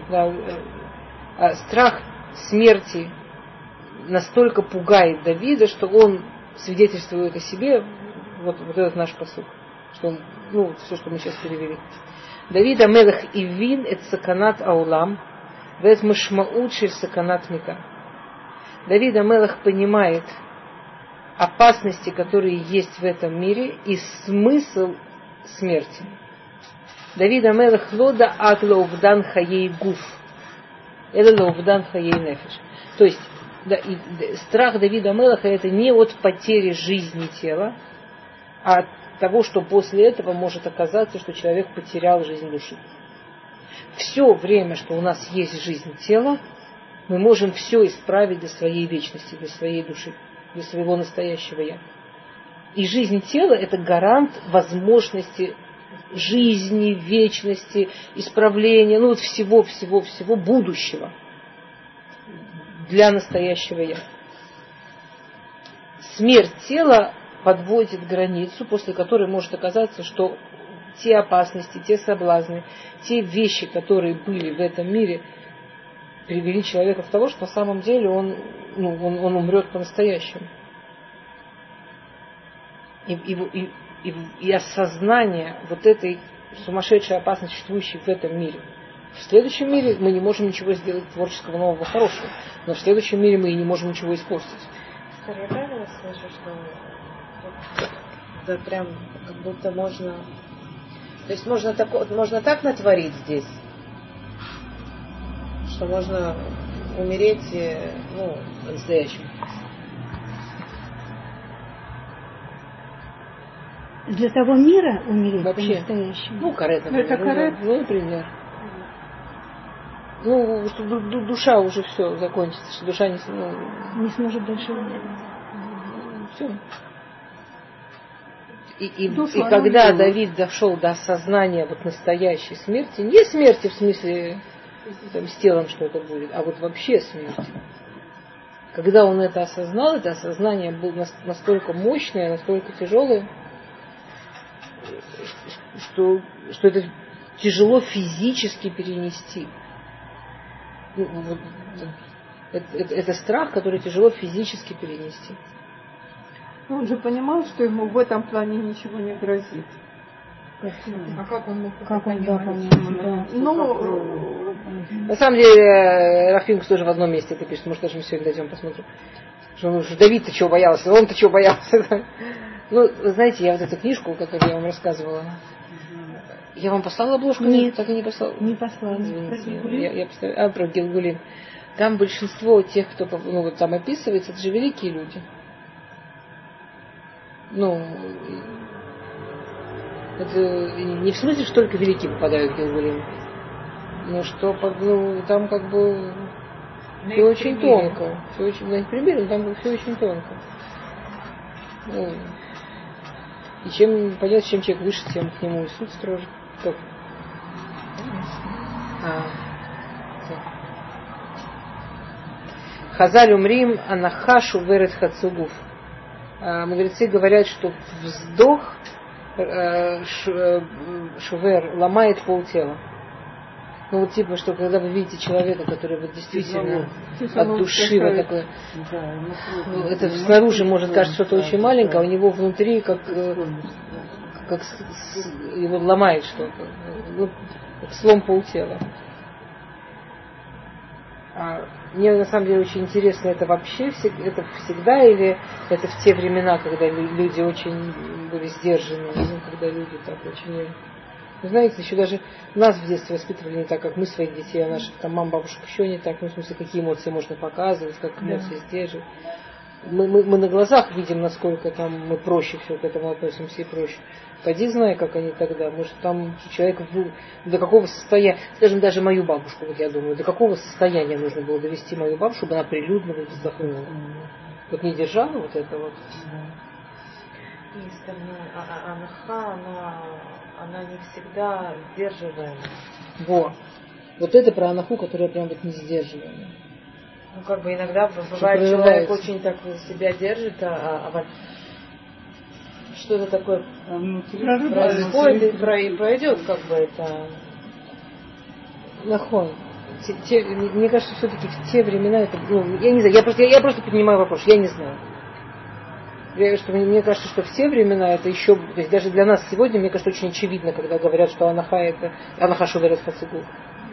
Страх смерти настолько пугает Давида, что он свидетельствует о себе, вот этот наш пасук, что он, все, что мы сейчас перевели. Давид ха-Мелех ивин эт саканат аулам, вэт машмаут шель саканат мита. Давид ха-Мелех понимает опасности, которые есть в этом мире, и смысл смерти. Давид ха-Мелех лода ат лоувдан хаей гуф, это лоувдан хаей нефеш. То есть Да, и страх Давида Мелаха это не от потери жизни тела, а от того, что после этого может оказаться, что человек потерял жизнь души. Все время, что у нас есть жизнь тела, мы можем все исправить для своей вечности, для своей души, для своего настоящего я. И жизнь тела это гарант возможности жизни, вечности, исправления, ну вот всего будущего для настоящего я. Смерть тела подводит границу, после которой может оказаться, что те опасности, те соблазны, те вещи, которые были в этом мире, привели человека к тому, что на самом деле он умрет по-настоящему. И осознание вот этой сумасшедшей опасности, существующей в этом мире. В следующем мире мы не можем ничего сделать творческого, нового, хорошего, но в следующем мире мы и не можем ничего испортить.
Я правильно слышу, что да, прям как будто можно... То есть можно так натворить здесь, что можно умереть,
по-настоящему.
Для того мира умереть
вообще
по-настоящему.
Карет,
например. Это карет?
Например. Что душа уже все закончится, что душа
не сможет дальше.
Все. И когда Давид дошел до осознания вот настоящей смерти, не смерти в смысле там, с телом что-то будет, а вот вообще смерти. Когда он это осознал, это осознание было настолько мощное, настолько тяжелое, что это тяжело физически перенести. Это страх, который тяжело физически перенести.
Он же понимал, что ему в этом плане ничего не грозит.
А как он мог
понимать?
На самом деле, Рафинкус тоже в одном месте это пишет. Может, даже мы сегодня дойдем, посмотрим. Что Давид-то чего боялся, он-то чего боялся. Вы знаете, я вот эту книжку, которую я вам рассказывала, я вам послала обложку?
Нет,
так и не послала.
Не послала.
Извините, про Гилгулим. Там большинство тех, кто там описывается, это же великие люди. Это не в смысле, что только великие попадают в Гилгулим, но что там все очень тонко. Все очень, на их примере, там все очень тонко. И чем человек выше, тем к нему и суд строже. Хазаль умрим анахашу верет хацугуф. Мудрецы говорят, что вздох шувер ломает полтела. Что когда вы видите человека, который действительно от души вот такой, это снаружи может кажется что-то очень маленькое, а у него внутри как его ломает что-то, как слом полтела. Мне на самом деле очень интересно, это вообще это всегда или это в те времена, когда люди очень были сдержаны, когда люди так очень... Вы знаете, еще даже нас в детстве воспитывали не так, как мы своих детей, а наших там мам, бабушек еще не так, в смысле, какие эмоции можно показывать, как эмоции сдерживать. Мы на глазах видим, насколько там мы проще все к этому относимся и проще. Поди знай, как они тогда. Может, там человек до какого состояния, скажем, даже мою бабушку, я думаю, до какого состояния нужно было довести мою бабушку, чтобы она прилюдно вздохнула. Не держала вот это вот.
Анаха, она не всегда сдерживаема.
Вот это про анаху, которая прям не сдерживаемая.
Иногда бывает, человек очень так себя держит, а что-то такое происходит и пройдет, это.
Нахон. Мне кажется, все-таки в те времена это, я не знаю, я просто поднимаю вопрос, я не знаю. Мне кажется, что в те времена это еще, то есть даже для нас сегодня, мне кажется, очень очевидно, когда говорят, что анаха это анаха шуверет хацугуф.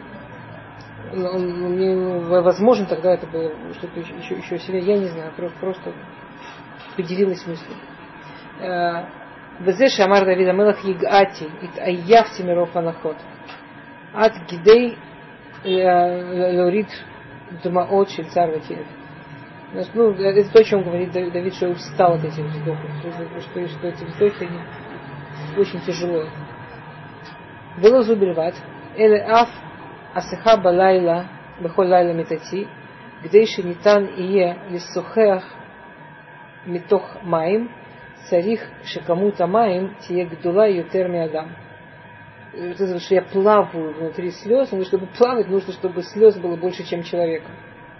Возможно, тогда это было что-то еще сильнее, я не знаю, просто поделилась мыслью. Везеши амар Давид Амелах ягати ит айявти миров анахот ат гидей лорит дмаот шель цар ватилев. Ну, это то, о чем говорит Давид, что устал от этих вздохов, что эти вздохи, они очень тяжело. Было зубельват, эле аф асеха балайла, бехоль лайла метати, где еще нитан ие лисухех митох маим, царих шикамута маим, тие гдула ютер миадам. Это что я плаваю внутри слез, но чтобы плавать, нужно, чтобы слез было больше, чем человека.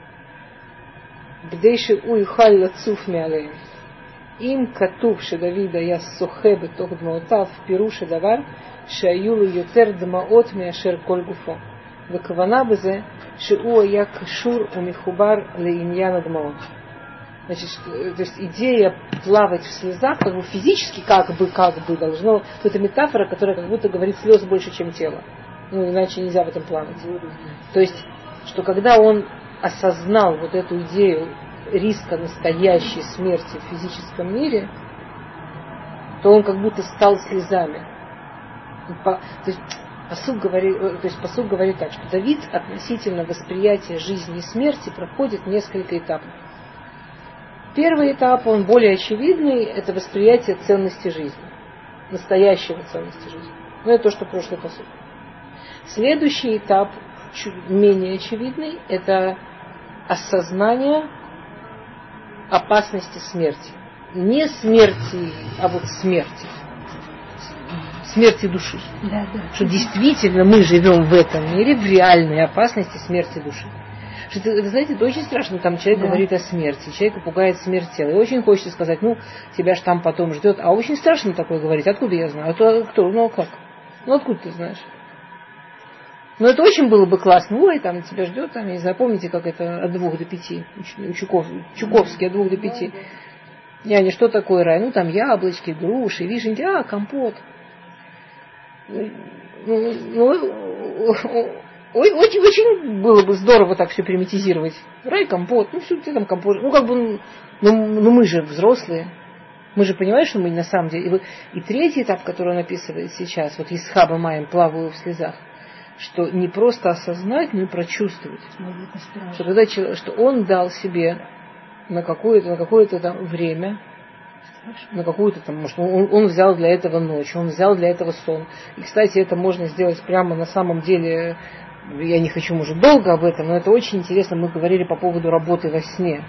Гдейши уйхаль лацуф миалеем. Им катув шедавида я сохе бетох дмаотав пируше давар шаюлу ютер дмаот миашер коль гуфо. Векавана бзе шиуа я кшур умихубар леиньяна дмаот. Значит, то есть идея плавать в слезах, как бы физически, как бы должно, это метафора, которая как будто говорит слез больше, чем тело. Ну, иначе нельзя в этом плавать. То есть, что когда он осознал вот эту идею риска настоящей смерти в физическом мире, то он как будто стал слезами. То есть, Пасук говорит так, что Давид относительно восприятия жизни и смерти проходит несколько этапов. Первый этап, он более очевидный, это восприятие ценности жизни, настоящего ценности жизни. Ну, это то, что прошлый пасук. Следующий этап, чуть менее очевидный, это осознание опасности смерти. Не смерти, а вот смерти. Смерти души.
Да.
Что действительно мы живем в этом мире в реальной опасности смерти души. Что, вы знаете, это очень страшно, там человек говорит о смерти, человека пугает смерть тела. И очень хочется сказать, тебя ж там потом ждет. А очень страшно такое говорить. Откуда я знаю? А кто? Ну, как? Ну, откуда ты знаешь? Ну, это очень было бы классно. Ой, там тебя ждет, там, не знаю, помните, как это от 2 до 5? Чуковский от 2 до 5. Няня, что такое рай? Ну, там яблочки, груши, вишенки, компот. Очень было бы здорово так все примитизировать. Рай, компот, все, ты там компот. Мы же взрослые. Мы же понимаем, что мы на самом деле... И третий этап, который он описывает сейчас, вот Исхаба Маем, плаваю в слезах, что не просто осознать, но и прочувствовать. Что он дал себе на какое-то там время, на какую-то там, может, он взял для этого ночь, он взял для этого сон. И, кстати, это можно сделать прямо на самом деле, я не хочу, может, долго об этом, но это очень интересно, мы говорили по поводу работы во сне.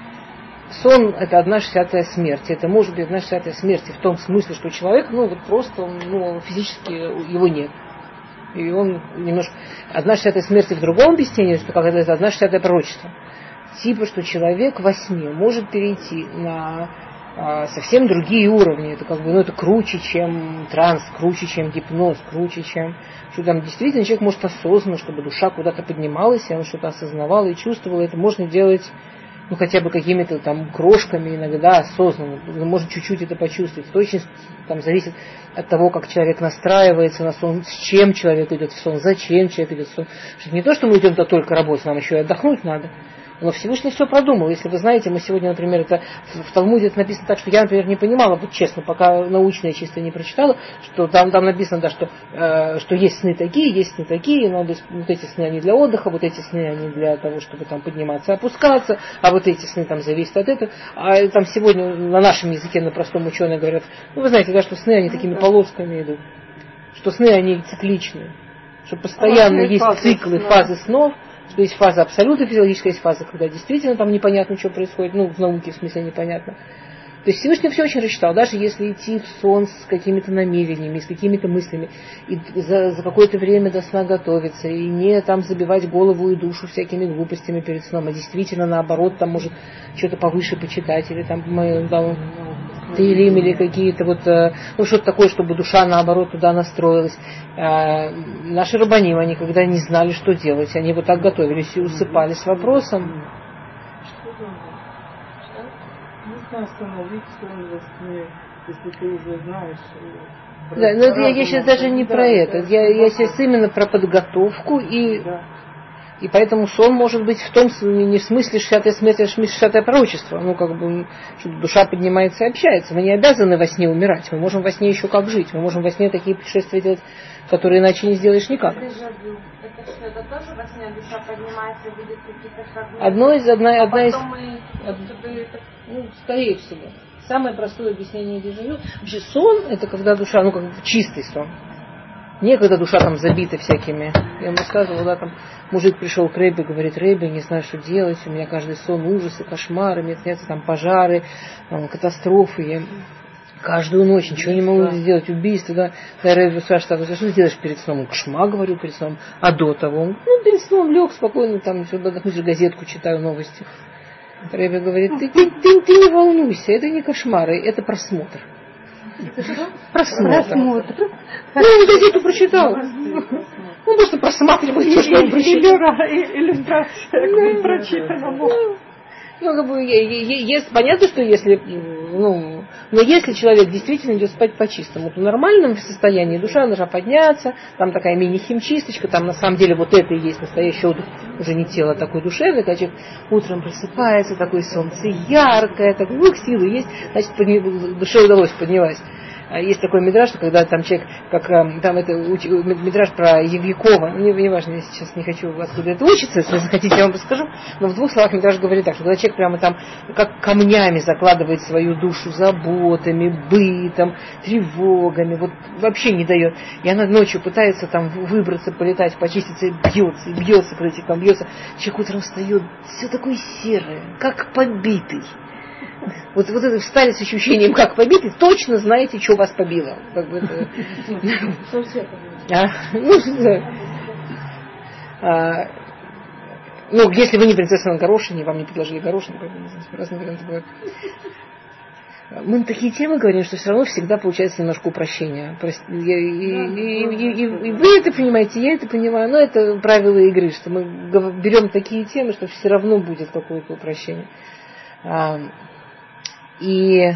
Сон – это 1/60 смерти. Это может быть 1/60 смерти в том смысле, что человек, просто физически его нет. И он немножко... 1/60 смерти в другом объяснении, что как это 1/60 пророчество. Типа, что человек во сне может перейти на совсем другие уровни. Это это круче, чем транс, круче, чем гипноз, круче, чем... Что там действительно человек может осознанно, чтобы душа куда-то поднималась, и он что-то осознавал и чувствовал. Это можно делать хотя бы какими-то там крошками иногда осознанно. Можно чуть-чуть это почувствовать. Это очень зависит от того, как человек настраивается на сон, с чем человек идет в сон, зачем человек идет в сон. Что не то, что мы идем туда только работать, нам еще и отдохнуть надо. Но Всевышний все продумал. Если вы знаете, мы сегодня, например, это в Талмуде это написано так, что я, например, не понимала, честно, пока научное чисто не прочитала, что там написано, что есть сны такие, но вот эти сны они для отдыха, вот эти сны они для того, чтобы там подниматься, опускаться, а вот эти сны там зависят от этого. А там сегодня на нашем языке, на простом ученые говорят, вы знаете, да, что сны они такими полосками идут, что сны они цикличные, что постоянно есть циклы, фазы снов. Что есть фаза абсолютно физиологическая, есть фаза, когда действительно там непонятно, что происходит, в науке в смысле непонятно. То есть Всевышний все очень рассчитал, даже если идти в сон с какими-то намерениями, с какими-то мыслями, и за какое-то время до сна готовиться, и не там забивать голову и душу всякими глупостями перед сном, а действительно наоборот, там может что-то повыше почитать, или там Таилим, или какие-то что-то такое, чтобы душа наоборот туда настроилась. Наши рабаним, они когда не знали, что делать, они вот так готовились и усыпали с вопросом.
Нужно остановить сон во сне, если ты уже знаешь.
Да, но я сейчас даже не про это. Я сейчас именно про подготовку и... Да. И поэтому сон может быть в том, не в смысле 60-я смерть, а в смысле 60-е пророчество. Ну, как бы, что душа поднимается и общается. Мы не обязаны во сне умирать. Мы можем во сне еще как жить. Мы можем во сне такие путешествия делать, которые иначе не сделаешь никак.
Это что, это тоже во сне душа поднимается, видит какие-то шаги?
Одна из...
Ну,
скорее всего. Самое простое объяснение дежавю. Вообще сон — это когда душа, ну, как бы чистый сон. Не когда душа там забита всякими. Я ему рассказывала, да, там мужик пришел к Ребе, говорит: Ребе, не знаю, что делать, у меня каждый сон ужасы, кошмары, мне снятся там пожары, там, катастрофы, я каждую ночь ничего не могу сделать, убийство, да. Я Ребе спрашиваю: что ты делаешь перед сном? Кошмар, говорю, перед сном. А до того? Он, перед сном лег спокойно, там, все, отдохнуть, газетку читаю, новости. Ребе говорит: ты не волнуйся, это не кошмары, это просмотр. Просмотр. Ну, газету прочитал. Он просто просматривает то, что он прочитал.
Иллюстрация прочитанному.
Ну, как бы, понятно, что если, но если человек действительно идет спать по-чистому, то в нормальном состоянии душа должна подняться, там такая мини-химчисточка, там на самом деле вот это и есть настоящий отдых, уже не тело такое душевное, когда человек утром просыпается, такое солнце яркое, так, силы есть, значит, душе удалось, поднялась. Есть такой мидраш, что когда там человек, как там это мидраш про Евьякова, неважно, я сейчас не хочу откуда это учиться, если захотите, я вам расскажу, но в двух словах мидраш говорит так, что когда человек прямо там как камнями закладывает свою душу заботами, бытом, тревогами, вот вообще не дает, и она ночью пытается там выбраться, полетать, почиститься, и бьется, крыльчиком бьется, человек утром встает, все такое серое, как побитый. Вот это встали с ощущением, как побитый, точно знаете, что вас побило. Как бы это... Если вы не принцесса на горошине, вам не предложили горошину, разные варианты бывают. Мы на такие темы говорим, что все равно всегда получается немножко упрощение. И вы это понимаете, я это понимаю, но это правила игры, что мы берем такие темы, что все равно будет какое-то упрощение. И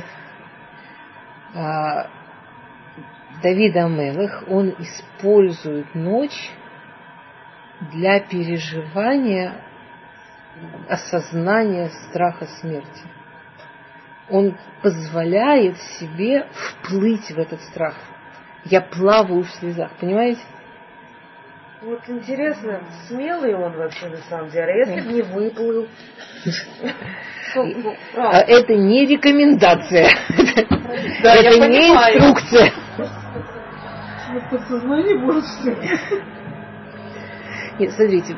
Давид а-Мелех, он использует ночь для переживания, осознания страха смерти. Он позволяет себе вплыть в этот страх. Я плаваю в слезах, понимаете?
Вот интересно, смелый он вообще на самом деле, а если бы не выплыл?
Это не рекомендация. Это не инструкция.
Подсознание может все.
Нет, смотрите,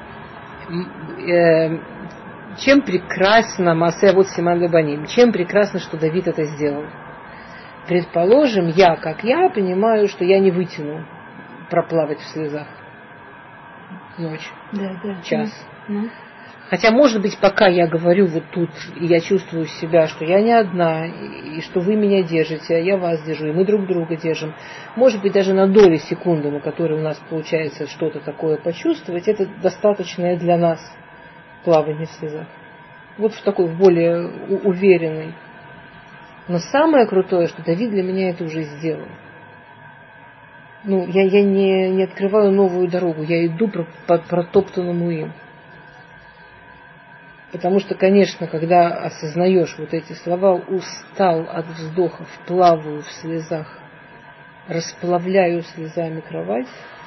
чем прекрасно Маасе вот Симан Лебаним, чем прекрасно, что Давид это сделал. Предположим, я понимаю, что я не вытяну проплавать в слезах ночь, час. Хотя, может быть, пока я говорю вот тут, и я чувствую себя, что я не одна, и что вы меня держите, а я вас держу, и мы друг друга держим. Может быть, даже на долю секунды, на которой у нас получается что-то такое почувствовать, это достаточное для нас плавание в слезах. Вот в такой более уверенной. Но самое крутое, что Давид для меня это уже сделал. Я не открываю новую дорогу, я иду по протоптанному им. Потому что, конечно, когда осознаешь вот эти слова, устал от вздохов, плаваю в слезах, расплавляю слезами кровать,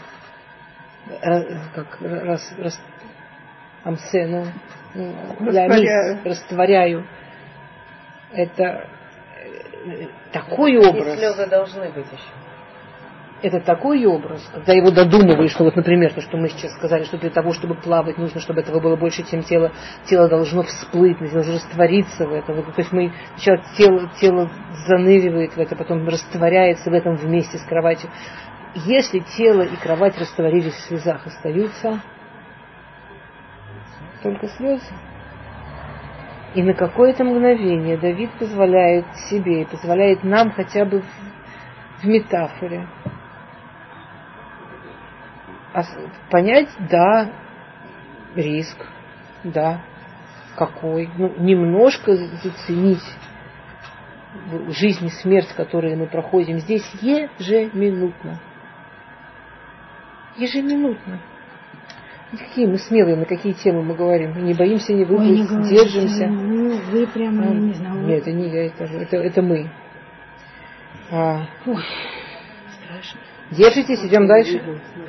растворяю. Это такой образ.
И слезы должны быть еще.
Это такой образ, когда его додумываешь, что вот, например, то, что мы сейчас сказали, что для того, чтобы плавать, нужно, чтобы этого было больше, чем тело должно всплыть, должно раствориться в этом. То есть мы сначала тело заныривает в это, потом растворяется в этом вместе с кроватью. Если тело и кровать растворились в слезах, остаются только слезы. И на какое-то мгновение Давид позволяет себе и позволяет нам хотя бы в метафоре понять, да, риск, да, какой, немножко заценить жизнь и смерть, которые мы проходим здесь ежеминутно. Какие мы смелые, на какие темы мы говорим. Мы не боимся, не выпустить, держимся.
Ну, вы прямо, я не знаю.
Нет, это не я, это мы.
Страшно.
Держитесь, идем дальше.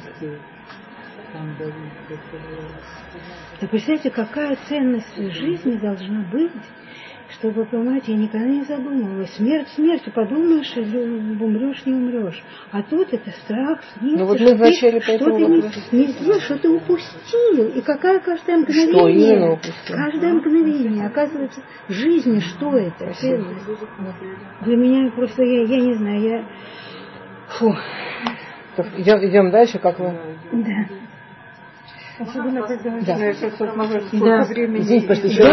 Да представляете, какая ценность в жизни должна быть, чтобы, понимаете, я никогда не задумывалась. Смерть смертью, подумаешь, умрешь, не умрешь. А тут это страх смерти.
Ну вот мы вначале по этому вопросу.
Не сделал, что ты упустил. И какая каждое мгновение.
Что именно упустил?
Каждое мгновение. Оказывается, в жизни что это? Для меня просто, я не знаю, Фу.
Идем дальше, как вы?
Да.
Особенно, когда
Да.
начинаешь осознавать, сколько времени.
Здесь просто еще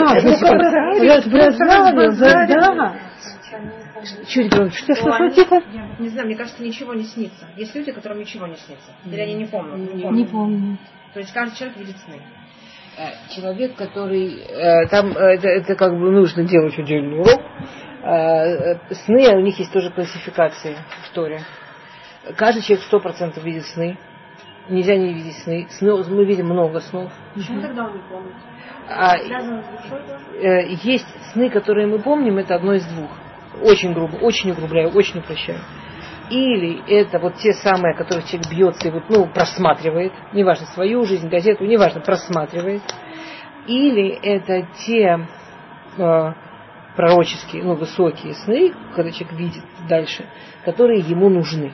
Да.
Чуть громче. Что, тихо?
Не знаю, мне кажется, ничего не снится. Есть люди, которым ничего не снится. Или они не помнят.
Не помню.
То есть каждый человек видит сны.
Человек, который... Там это как бы нужно делать отдельный урок. Сны, у них есть тоже классификации в Торе. Каждый человек 100% видит сны. Нельзя не видеть сны. Мы видим много снов.
Почему тогда он не помнит? Связано с душой тоже?
Есть сны, которые мы помним, это одно из двух. Очень грубо, очень угрубляю, очень упрощаю. Или это вот те самые, которые человек бьется и вот, просматривает, неважно, свою жизнь, газету, неважно, просматривает. Или это те пророческие, высокие сны, когда человек видит дальше, которые ему нужны.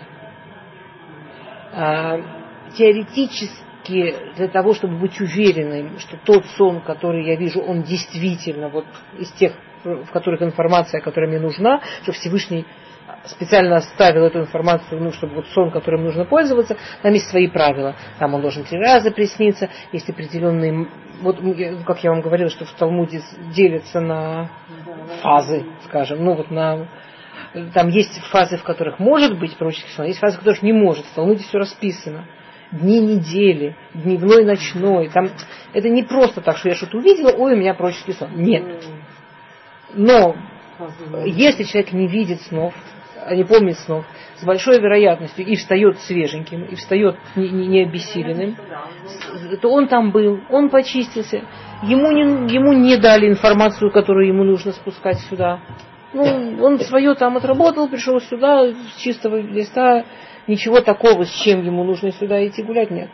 Теоретически, для того, чтобы быть уверенным, что тот сон, который я вижу, он действительно вот из тех, в которых информация, которая мне нужна, что Всевышний специально оставил эту информацию, чтобы вот сон, которым нужно пользоваться, там есть свои правила. Там он должен 3 раза присниться, есть определенные... Вот, как я вам говорила, что в Талмуде делятся на фазы, скажем, там есть фазы, в которых может быть пророческий сон, есть фазы, в которых не может. В Талмуде все расписано. Дни недели, дневной, ночной. Там, это не просто так, что я что-то увидела, ой, у меня пророческий сон. Нет. Но если человек не видит снов, не помнит снов, с большой вероятностью и встает свеженьким, и встает не обессиленным, то он там был, он почистился, ему не дали информацию, которую ему нужно спускать сюда. Он свое там отработал, пришел сюда с чистого листа, ничего такого, с чем ему нужно сюда идти гулять, нет.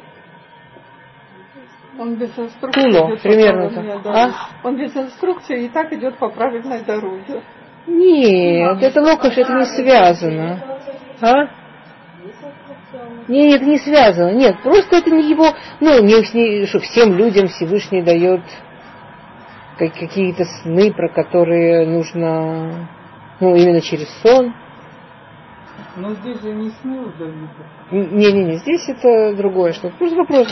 Он без инструкции.
Примерно так.
Он без инструкции и так идет по правильной дороге.
Нет, это локош, это не связано. Нет, это не связано. Нет, просто это не его, что всем людям Всевышний дает какие-то сны, про которые нужно, именно через сон.
Но здесь же не сны у Давида.
Не, здесь это другое что-то. Просто вопрос.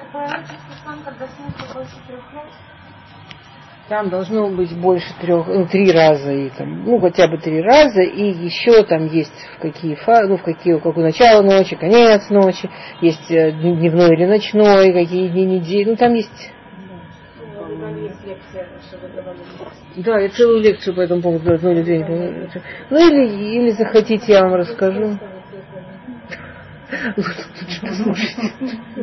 Там должно быть больше 3 раза, и там, хотя бы 3 раза, и еще там есть в какие фазы, какое начало ночи, конец ночи, есть дневной или ночной, какие дни недели, там есть. Да, я целую лекцию по этому поводу, 1 или 2, не помню. Или захотите, я вам расскажу. Лучше послушайте.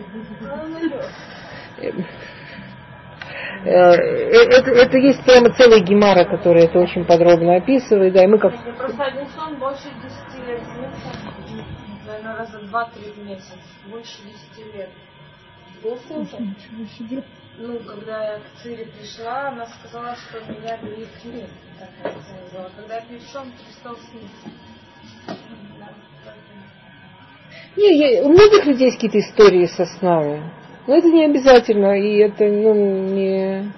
Это есть прямо целая гемара, которая это очень подробно описывает, да, и мы как...
Просто один сон больше 10 лет снится, наверное, раза 2-3 в месяц, больше 10 лет. Когда я к Цире пришла, она сказала, что меня бьет книг. Когда я пью сон, перестал сниться.
У многих людей есть какие-то истории со снами. Но это не обязательно, и это, не...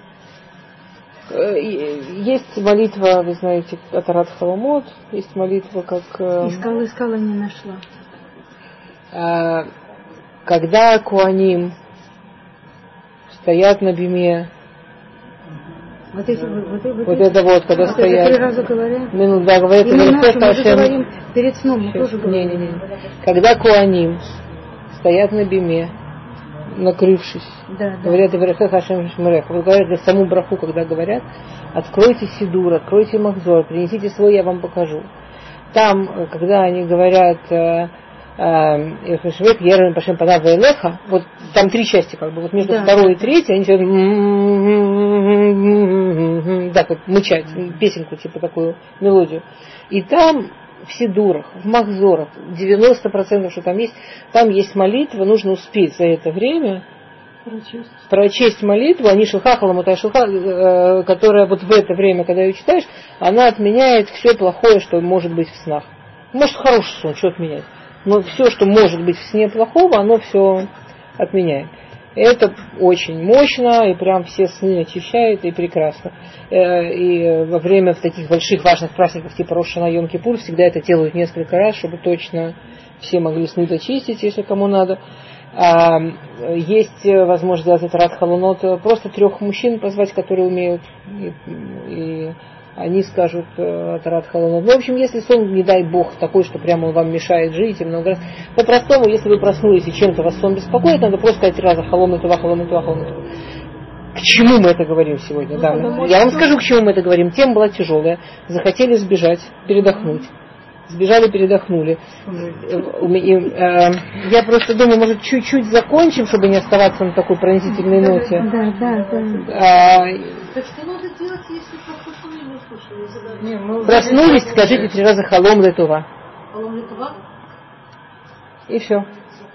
Есть молитва, вы знаете, Атарат Халамот, есть молитва, как...
Искала, не нашла.
Когда Коаним стоят на биме,
Вот
когда стоят...
3 раза говорят.
Да, говорят,
мы говорим перед сном, мы тоже говорим.
Не. Когда Коаним стоят на биме, накрывшись, говорят, говорят саму браху, когда говорят, откройте сидур, откройте махзор, принесите свой, я вам покажу. Там, когда они говорят, Ерен Пашем Панав Вейлеха, вот там 3 части, как бы, вот между второй и третьей, они все так вот мычать, песенку, типа такую мелодию. И там в Сидурах, в Махзорах, 90%, что там есть молитва, нужно успеть за это время прочесть молитву, они шелха, ламутай шелха, которая вот в это время, когда ее читаешь, она отменяет все плохое, что может быть в снах. Может, хороший сон, что отменять. Но все, что может быть в сне плохого, оно все отменяет. Это очень мощно, и прям все сны очищает, и прекрасно. И во время таких больших важных праздников, типа Рош Шана, Йом Кипур, всегда это делают несколько раз, чтобы точно все могли сны дочистить, если кому надо. Есть возможность сделать это Рат Халунот, просто 3 мужчин позвать, которые умеют, и они скажут Тарат Халунот. В общем, если сон, не дай бог, такой, что прямо он вам мешает жить, и много раз. По-простому, если вы проснулись и чем-то вас сон беспокоит, надо просто сказать 3 раза Халунот, Халунот, Халунот. К чему мы это говорим сегодня? Да. Я вам скажу, к чему мы это говорим. Тема была тяжелая. Захотели сбежать, передохнуть. Сбежали, передохнули. Я просто думаю, может, чуть-чуть закончим, чтобы не оставаться на такой пронзительной ноте.
Да.
Так что надо делать, если просто не услышали?
Проснулись, скажите 3 раза халом летува.
Халом летува?
И все.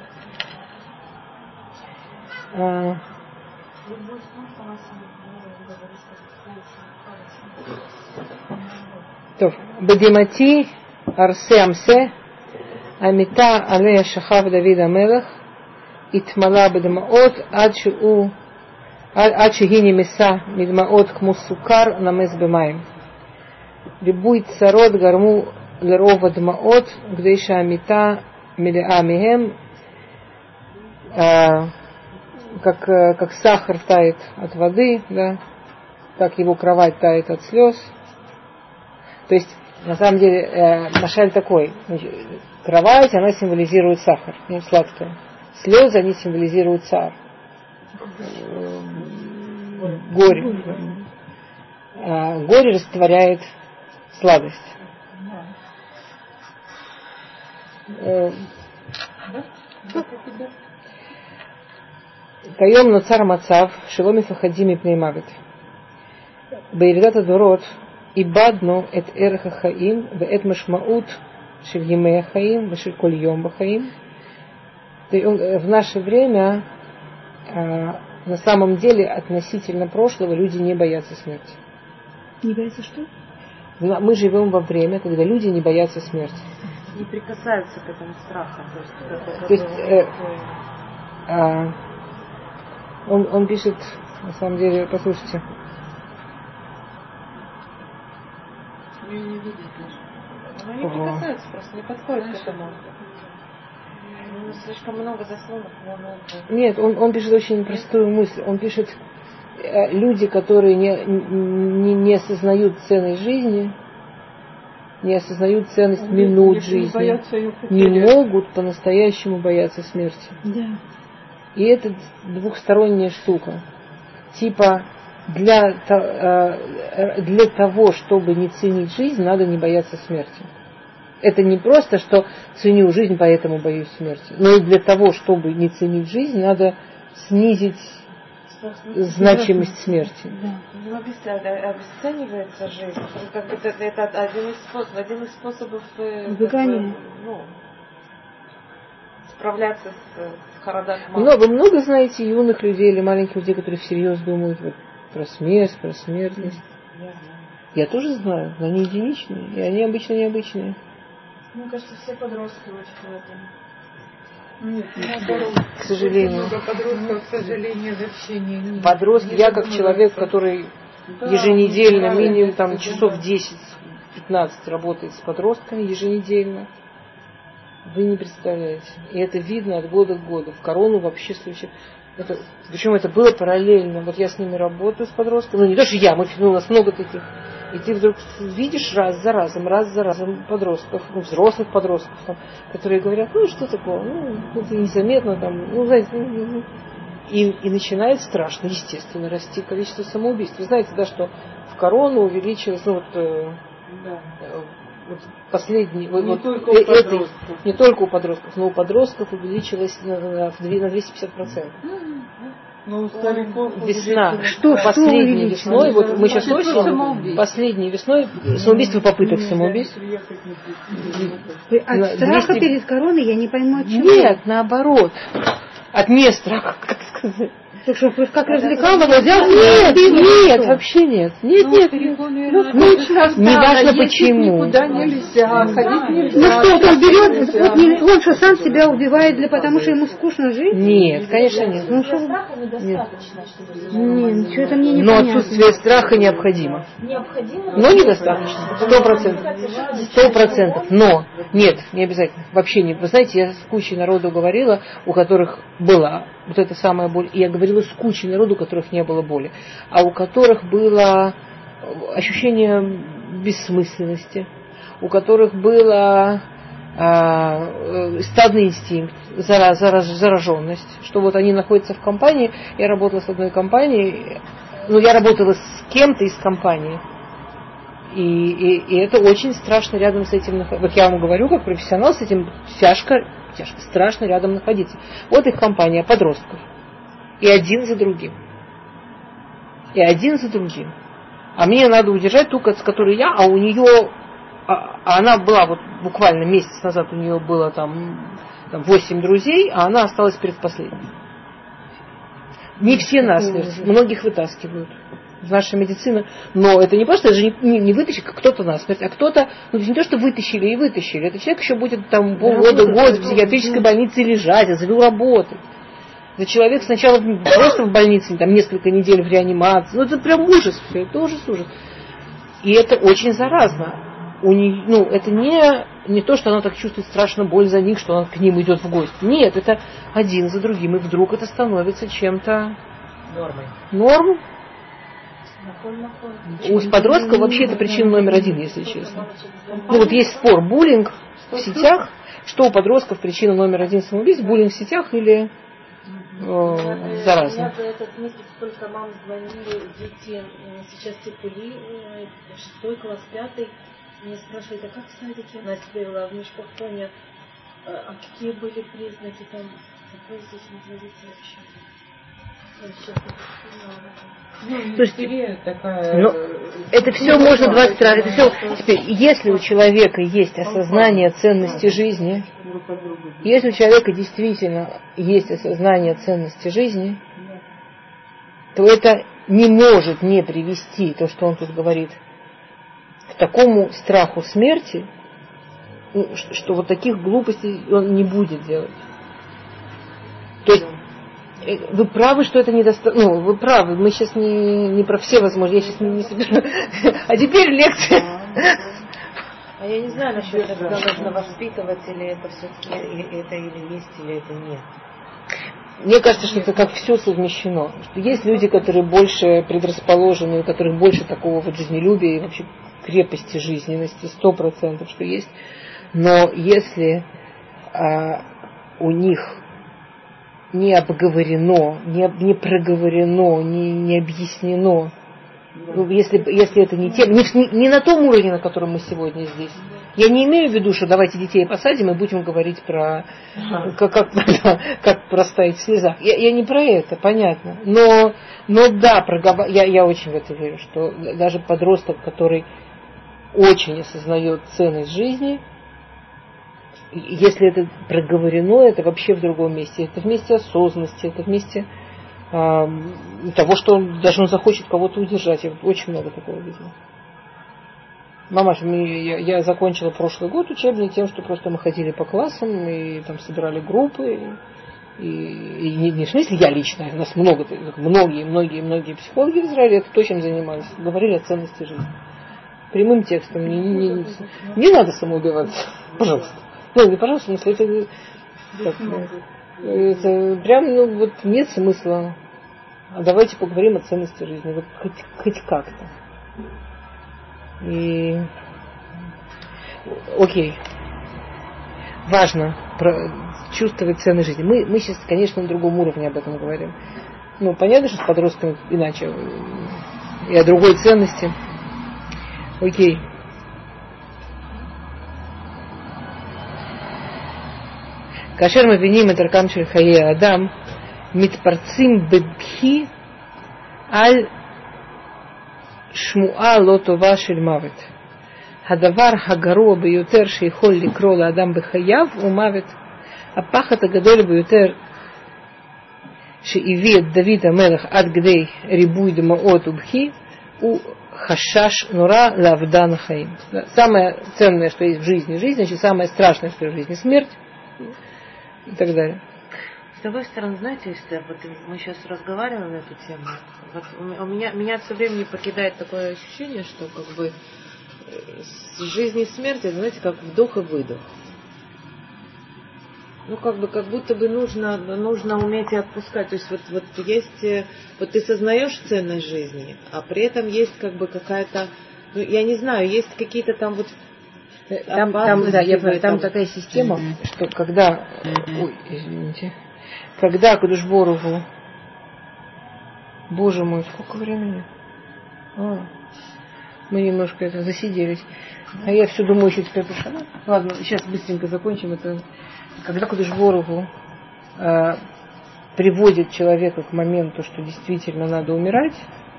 Бадимати Арсе Амсе Амита Алея Шахав Давид Амелах Итмала Бадмаот Ад Шехини Меса Мидмаот Кмусукар Намес Бемаем Рибуй Царот Гарму Лерова Дмаот Гдейша Амита Милиа Михем, как сахар тает от воды, да, так его кровать тает от слез. То есть, на самом деле, машаль такой, кровать, она символизирует сахар, сладкое. Слезы, они символизируют цар. Горе. Горе растворяет сладость. Кайом ноцар мацав, шеломи фахадими пнеймавит. Бейридата дорот, ибадну эт эреха хаим, вэт машмаут шевьемея хаим, вэшель коль йом бахаим. В наше время, на самом деле, относительно прошлого, люди не боятся смерти.
Не боятся что?
Мы живем во время, когда люди не боятся смерти.
Не прикасаются к этому страху.
Он пишет, на самом деле, послушайте.
Ее не видят даже. Они не прикасаются, просто не подходят к этому. Слишком много заслонок.
Нет, он пишет очень простую мысль. Он пишет, люди, которые не осознают ценность жизни, не осознают ценность минут жизни, не могут по-настоящему бояться смерти.
Да.
И это двухсторонняя штука. Типа, для того, чтобы не ценить жизнь, надо не бояться смерти. Это не просто, что ценю жизнь, поэтому боюсь смерти. Но и для того, чтобы не ценить жизнь, надо снизить значимость смерти.
Да. Обесценивается жизнь. Как бы это один из способов справляться с харадаком.
Вы много знаете юных людей или маленьких людей, которые всерьез думают про смерть, про смертность? Я тоже знаю, но они единичные, и они обычно необычные.
Мне кажется, все подростки очень в этом.
Нет,
к сожалению.
Много подростков, к сожалению, вообще не.
Подростки, я как человек, который еженедельно, минимум там часов 10-15 работает с подростками еженедельно. Вы не представляете. И это видно от года к году. В корону вообще случай. Причем это было параллельно. Вот я с ними работаю, с подростками. Ну не то, что я, у нас много таких. И ты вдруг видишь раз за разом подростков, взрослых подростков, там, которые говорят, что такое, это незаметно, там, знаете, и начинает страшно, естественно, расти количество самоубийств. Вы знаете, да, что в корону увеличилось, вот последний,
Не только у подростков.
Не только у подростков, но у подростков увеличилось на 250%.
Но у стариков
Весна. Последней весной, вот мы сейчас осенью, последней весной, самоубийство, попыток самоубийств.
От страха перед короной я не пойму, от чего.
Нет, наоборот. От нестраха, как сказать.
Ты что, как развлекала?
Нет, вообще нет. Нет. Неважно почему.
Никуда нельзя, ходить нельзя.
Ну что, он берет, он что, сам себя убивает, потому что ему скучно жить?
Нет, конечно нет.
Ну что?
Страха недостаточно, чтобы
Нет, ничего это мне не
Но
понятно.
отсутствие страха необходимо.
необходимо.
Но недостаточно. 100%. Но нет, не обязательно. Вообще не. Вы знаете, я с кучей народу говорила, у которых была вот эта самая боль. И я говорила с кучей народу, у которых не было боли. А у которых было ощущение бессмысленности. У которых было стадный инстинкт, зараженность. Что вот они находятся в компании. Я работала с одной компанией. Ну, я работала с кем-то из компании. И это очень страшно рядом с этим находиться. Вот я вам говорю, как профессионал, с этим тяжко, страшно рядом находиться. Вот их компания подростков. И один за другим. А мне надо удержать ту, с которой я, а у нее, она была вот буквально месяц назад, у нее было там 8 друзей, а она осталась предпоследней. Не все насмерть, многих вытаскивают. Наша медицина, но это не просто, это же не вытащить кто-то насмерть, а кто-то, ну не то, что вытащили, этот человек еще будет там полгода, год в психиатрической больнице лежать, а завел работать. Да человек сначала просто в больнице, там несколько недель в реанимации, ну это прям ужас все, это ужас. И это очень заразно. Это не то, что она так чувствует страшную боль за них, что он к ним идет в гости. Нет, это один за другим, и вдруг это становится чем-то нормой. У подростков вообще это причина номер один, если честно. Ну вот есть спор, буллинг в сетях, что у подростков причина номер один самоубийств, буллинг в сетях или заразно.
Я за этот месяц столько мам звонили, дети сейчас тепли, 6 класс, 5, меня спрашивают, а как в садике? Настя была в межпохтоне, а какие были признаки там, какой здесь развитие вообще?
Это все можно 20 раз. Это все. Теперь, если у человека есть осознание ценности жизни, если у человека действительно есть осознание ценности жизни, то это не может не привести, то, что он тут говорит, к такому страху смерти, что вот таких глупостей он не будет делать. То есть вы правы, что это недостаточно. Ну, вы правы, мы сейчас не про все возможности. Я сейчас не собираю. А теперь лекция.
А я не знаю насчет этого, нужно воспитывать, или это все-таки это или есть, или это нет.
Мне кажется, что это как все совмещено. Что есть люди, которые больше предрасположены, у которых больше такого вот жизнелюбия и вообще крепости жизненности, 100%, что есть. Но если у них не обговорено, не проговорено, не объяснено, если это не тем, не на том уровне, на котором мы сегодня здесь. Я не имею в виду, что давайте детей посадим и будем говорить про как простаять в слезах. Я не про это, понятно. Но да, я очень в это верю, что даже подросток, который очень осознает ценность жизни, если это проговорено, это вообще в другом месте. Это вместе осознанности, это вместе того, что он захочет кого-то удержать. Я очень много такого видела. Мамаша, я закончила прошлый год учебный тем, что просто мы ходили по классам и там собирали группы. И не в смысле я лично, у нас многие психологи в Израиле это то, чем занимались. Говорили о ценности жизни. Прямым текстом. Не надо самоубиваться. Пожалуйста. Ну, не пожалуйста, в смысле, это прям, вот нет смысла. А давайте поговорим о ценности жизни. Вот хоть как-то. И окей. Важно чувствовать ценность жизни. Мы сейчас, конечно, на другом уровне об этом говорим. Ну, понятно, что с подростками иначе. И о другой ценности. Окей. Кашер мавиним et аркам шель хаye адам מתפרצים בבכי על שמועה לא טובה של מוות. הדבר הגרוע ביותר שיכול לקרוא לאדם בחייו הוא מוות. הפחד הגדול ביותר שהביא את דוד המלך עד כדי ריבוי דמעות ובכי הוא хашаш нура лавдан хаим. Самое ценное, что есть в жизни, значит, самое страшное, что есть в жизни, смерть и так далее.
С другой стороны, знаете, если вот мы сейчас разговариваем на эту тему, вот меня все время не покидает такое ощущение, что как бы жизнь и смерть, это, знаете, как вдох и выдох. Ну, как будто бы нужно уметь отпускать. То есть вот есть, вот ты сознаешь ценность жизни, а при этом есть как бы какая-то, ну, я не знаю, есть какие-то там вот
там такая система, что когда, когда Кадош Боругу, Боже мой, сколько времени? Мы немножко это засиделись. А я все думаю, еще теперь пришла. Ладно, сейчас быстренько закончим это. Когда Кадош Боругу приводит человека к моменту, что действительно надо умирать,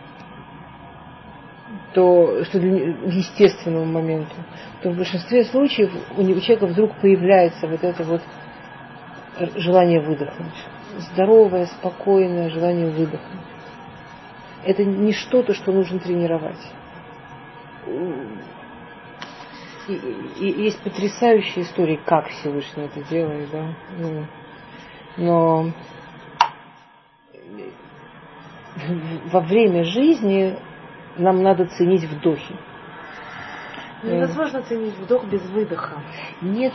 то что естественному моменту, то в большинстве случаев у человека вдруг появляется вот это вот желание выдохнуть. Здоровое, спокойное желание выдохнуть. Это не что-то, что нужно тренировать. И есть потрясающие истории, как Всевышний это делает, да. Но во время жизни нам надо ценить вдохи.
Невозможно ценить вдох без выдоха.
Нет.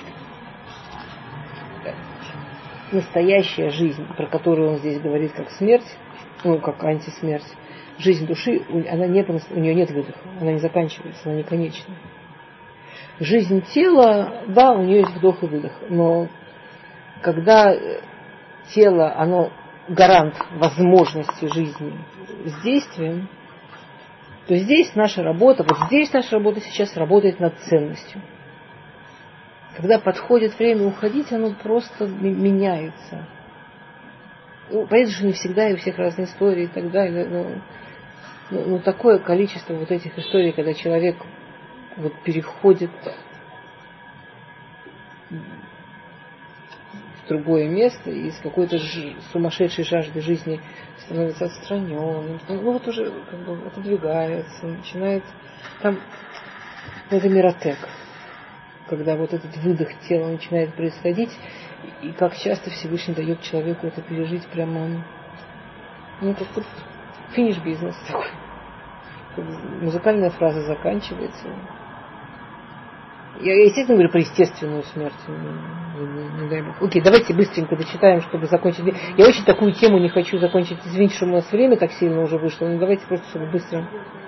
Настоящая жизнь, про которую он здесь говорит как смерть, ну, как антисмерть, жизнь души, у нее нет выдоха, она не заканчивается, она не конечна. Жизнь тела, да, у нее есть вдох и выдох, но когда тело, оно гарант возможности жизни с действием, то здесь наша работа, вот здесь наша работа сейчас работает над ценностью. Когда подходит время уходить, оно просто меняется. Ну, понятно, что не всегда и у всех разные истории и так далее, но такое количество вот этих историй, когда человек вот переходит в другое место и с какой-то сумасшедшей жажды жизни становится отстраненным, ну вот уже как бы отодвигается, начинает там, это миротек, когда вот этот выдох тела начинает происходить, и как часто Всевышний дает человеку это пережить прямо, ну как вот финиш-бизнес такой. Музыкальная фраза заканчивается. Я, естественно, говорю про естественную смерть. Не дай бог. Окей, давайте быстренько дочитаем, чтобы закончить. Я очень такую тему не хочу закончить. Извините, что у нас время так сильно уже вышло. Но давайте просто, чтобы быстро.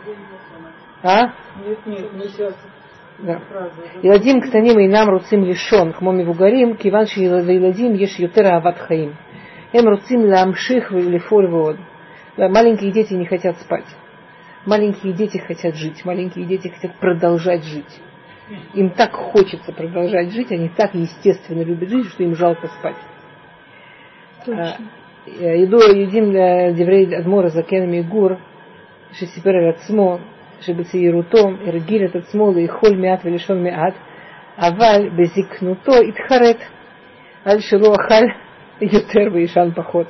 Нет, не сейчас.
Да. Иладим ктаним инам руцим лишон, хмоми вугарим, киван шииладим еш ютера ават хаим. Эм руцим ламших лифоль вод. Маленькие дети не хотят спать. Маленькие дети хотят жить. Маленькие дети хотят продолжать жить. Им так хочется продолжать жить, они так естественно любят жить, что им жалко спать. Иду едим деврей адмора закен мигур, шесипер ацмо, шебецеирутом, иргиль от ацмо, лейхоль миат велишон миат, аваль безикнуто итхарет, аль шило ахаль ютер вейшан поход.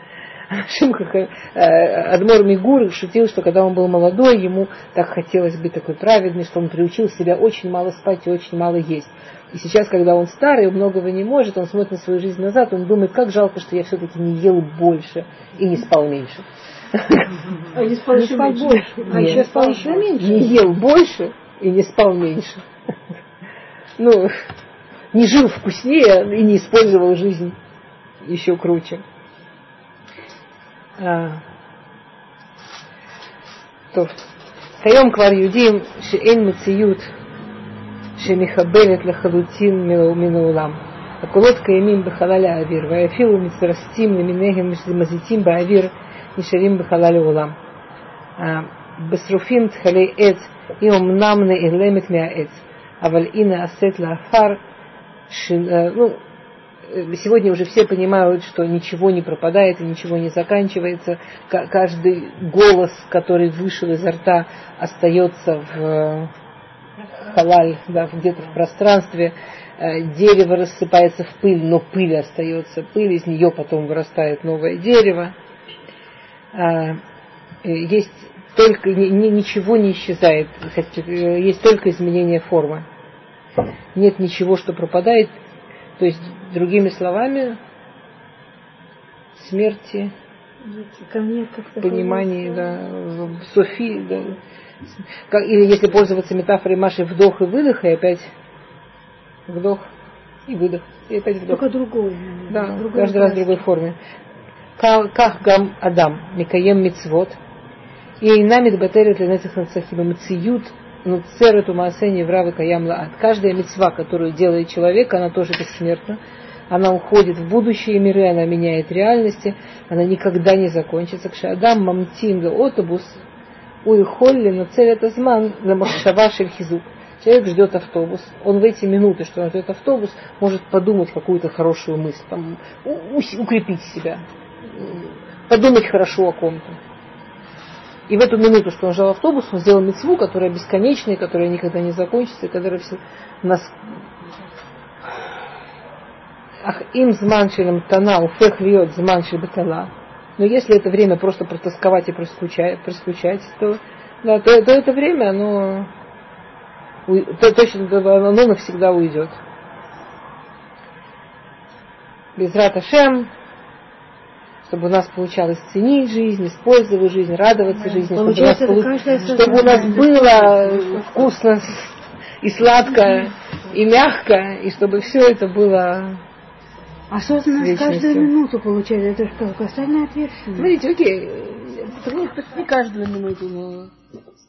Адмор Мигур шутил, что когда он был молодой, ему так хотелось быть такой праведный, что он приучил себя очень мало спать и очень мало есть. И сейчас, когда он старый, многого не может, он смотрит на свою жизнь назад, он думает, как жалко, что я все-таки не ел больше и не спал меньше.
А не спал еще больше. А еще спал еще меньше.
Не ел больше и не спал меньше. Ну, не жил вкуснее и не использовал жизнь еще круче. טוב, כיום כבר יודעים שאין מציאות שמחברת לחלוטין מן העולם. הקולות קיימים בחלל האוויר, ואפילו מצטרסים למיניהם מזיתים באוויר נשארים בחלל העולם. בשרופים תכלי עץ היא אמנם נעלמת מהעץ, אבל היא נעשית לאחר сегодня уже все понимают, что ничего не пропадает и ничего не заканчивается. Каждый голос, который вышел изо рта, остается в халаль, да, где-то в пространстве. Дерево рассыпается в пыль, но пыль остается. Пыль, из нее потом вырастает новое дерево. Есть только, ничего не исчезает, есть только изменение формы. Нет ничего, что пропадает. То есть, другими словами, смерти, понимании, да, Софи, да. Или если пользоваться метафорой Маши, вдох и выдох, и опять вдох и выдох, и опять вдох.
Только другой.
Да, каждый раз в другой форме. Ках гам адам, микаем мицвот, и намид батерет ленецах нацахиба мциют, нуцерет умасени вравы каям лаат. Каждая мицва, которую делает человек, она тоже бессмертна. Она уходит в будущие миры, она меняет реальности, она никогда не закончится. Кшадам мамтин отобус уихолли нацелет азман ламахшава шельхизук. Человек ждет автобус, он в эти минуты, что он ждет автобус, может подумать какую-то хорошую мысль, там, укрепить себя, подумать хорошо о ком-то. И в эту минуту, что он ждал автобус, он сделал мицву, которая бесконечная, которая никогда не закончится, которая все нас... Ах, им зманшилем тана уфех льет зманшиль батала. Но если это время просто протосковать и проскучать, то это время, оно точно оно навсегда уйдет. Безрат Ашем, чтобы у нас получалось ценить жизнь, использовать жизнь, радоваться жизни, чтобы у нас было вкусно и сладко, и мягко, и чтобы все это было
осознанность каждую минуту получается. Это что, колоссальная ответственность.
Смотрите, окей.
Не каждую минуту, но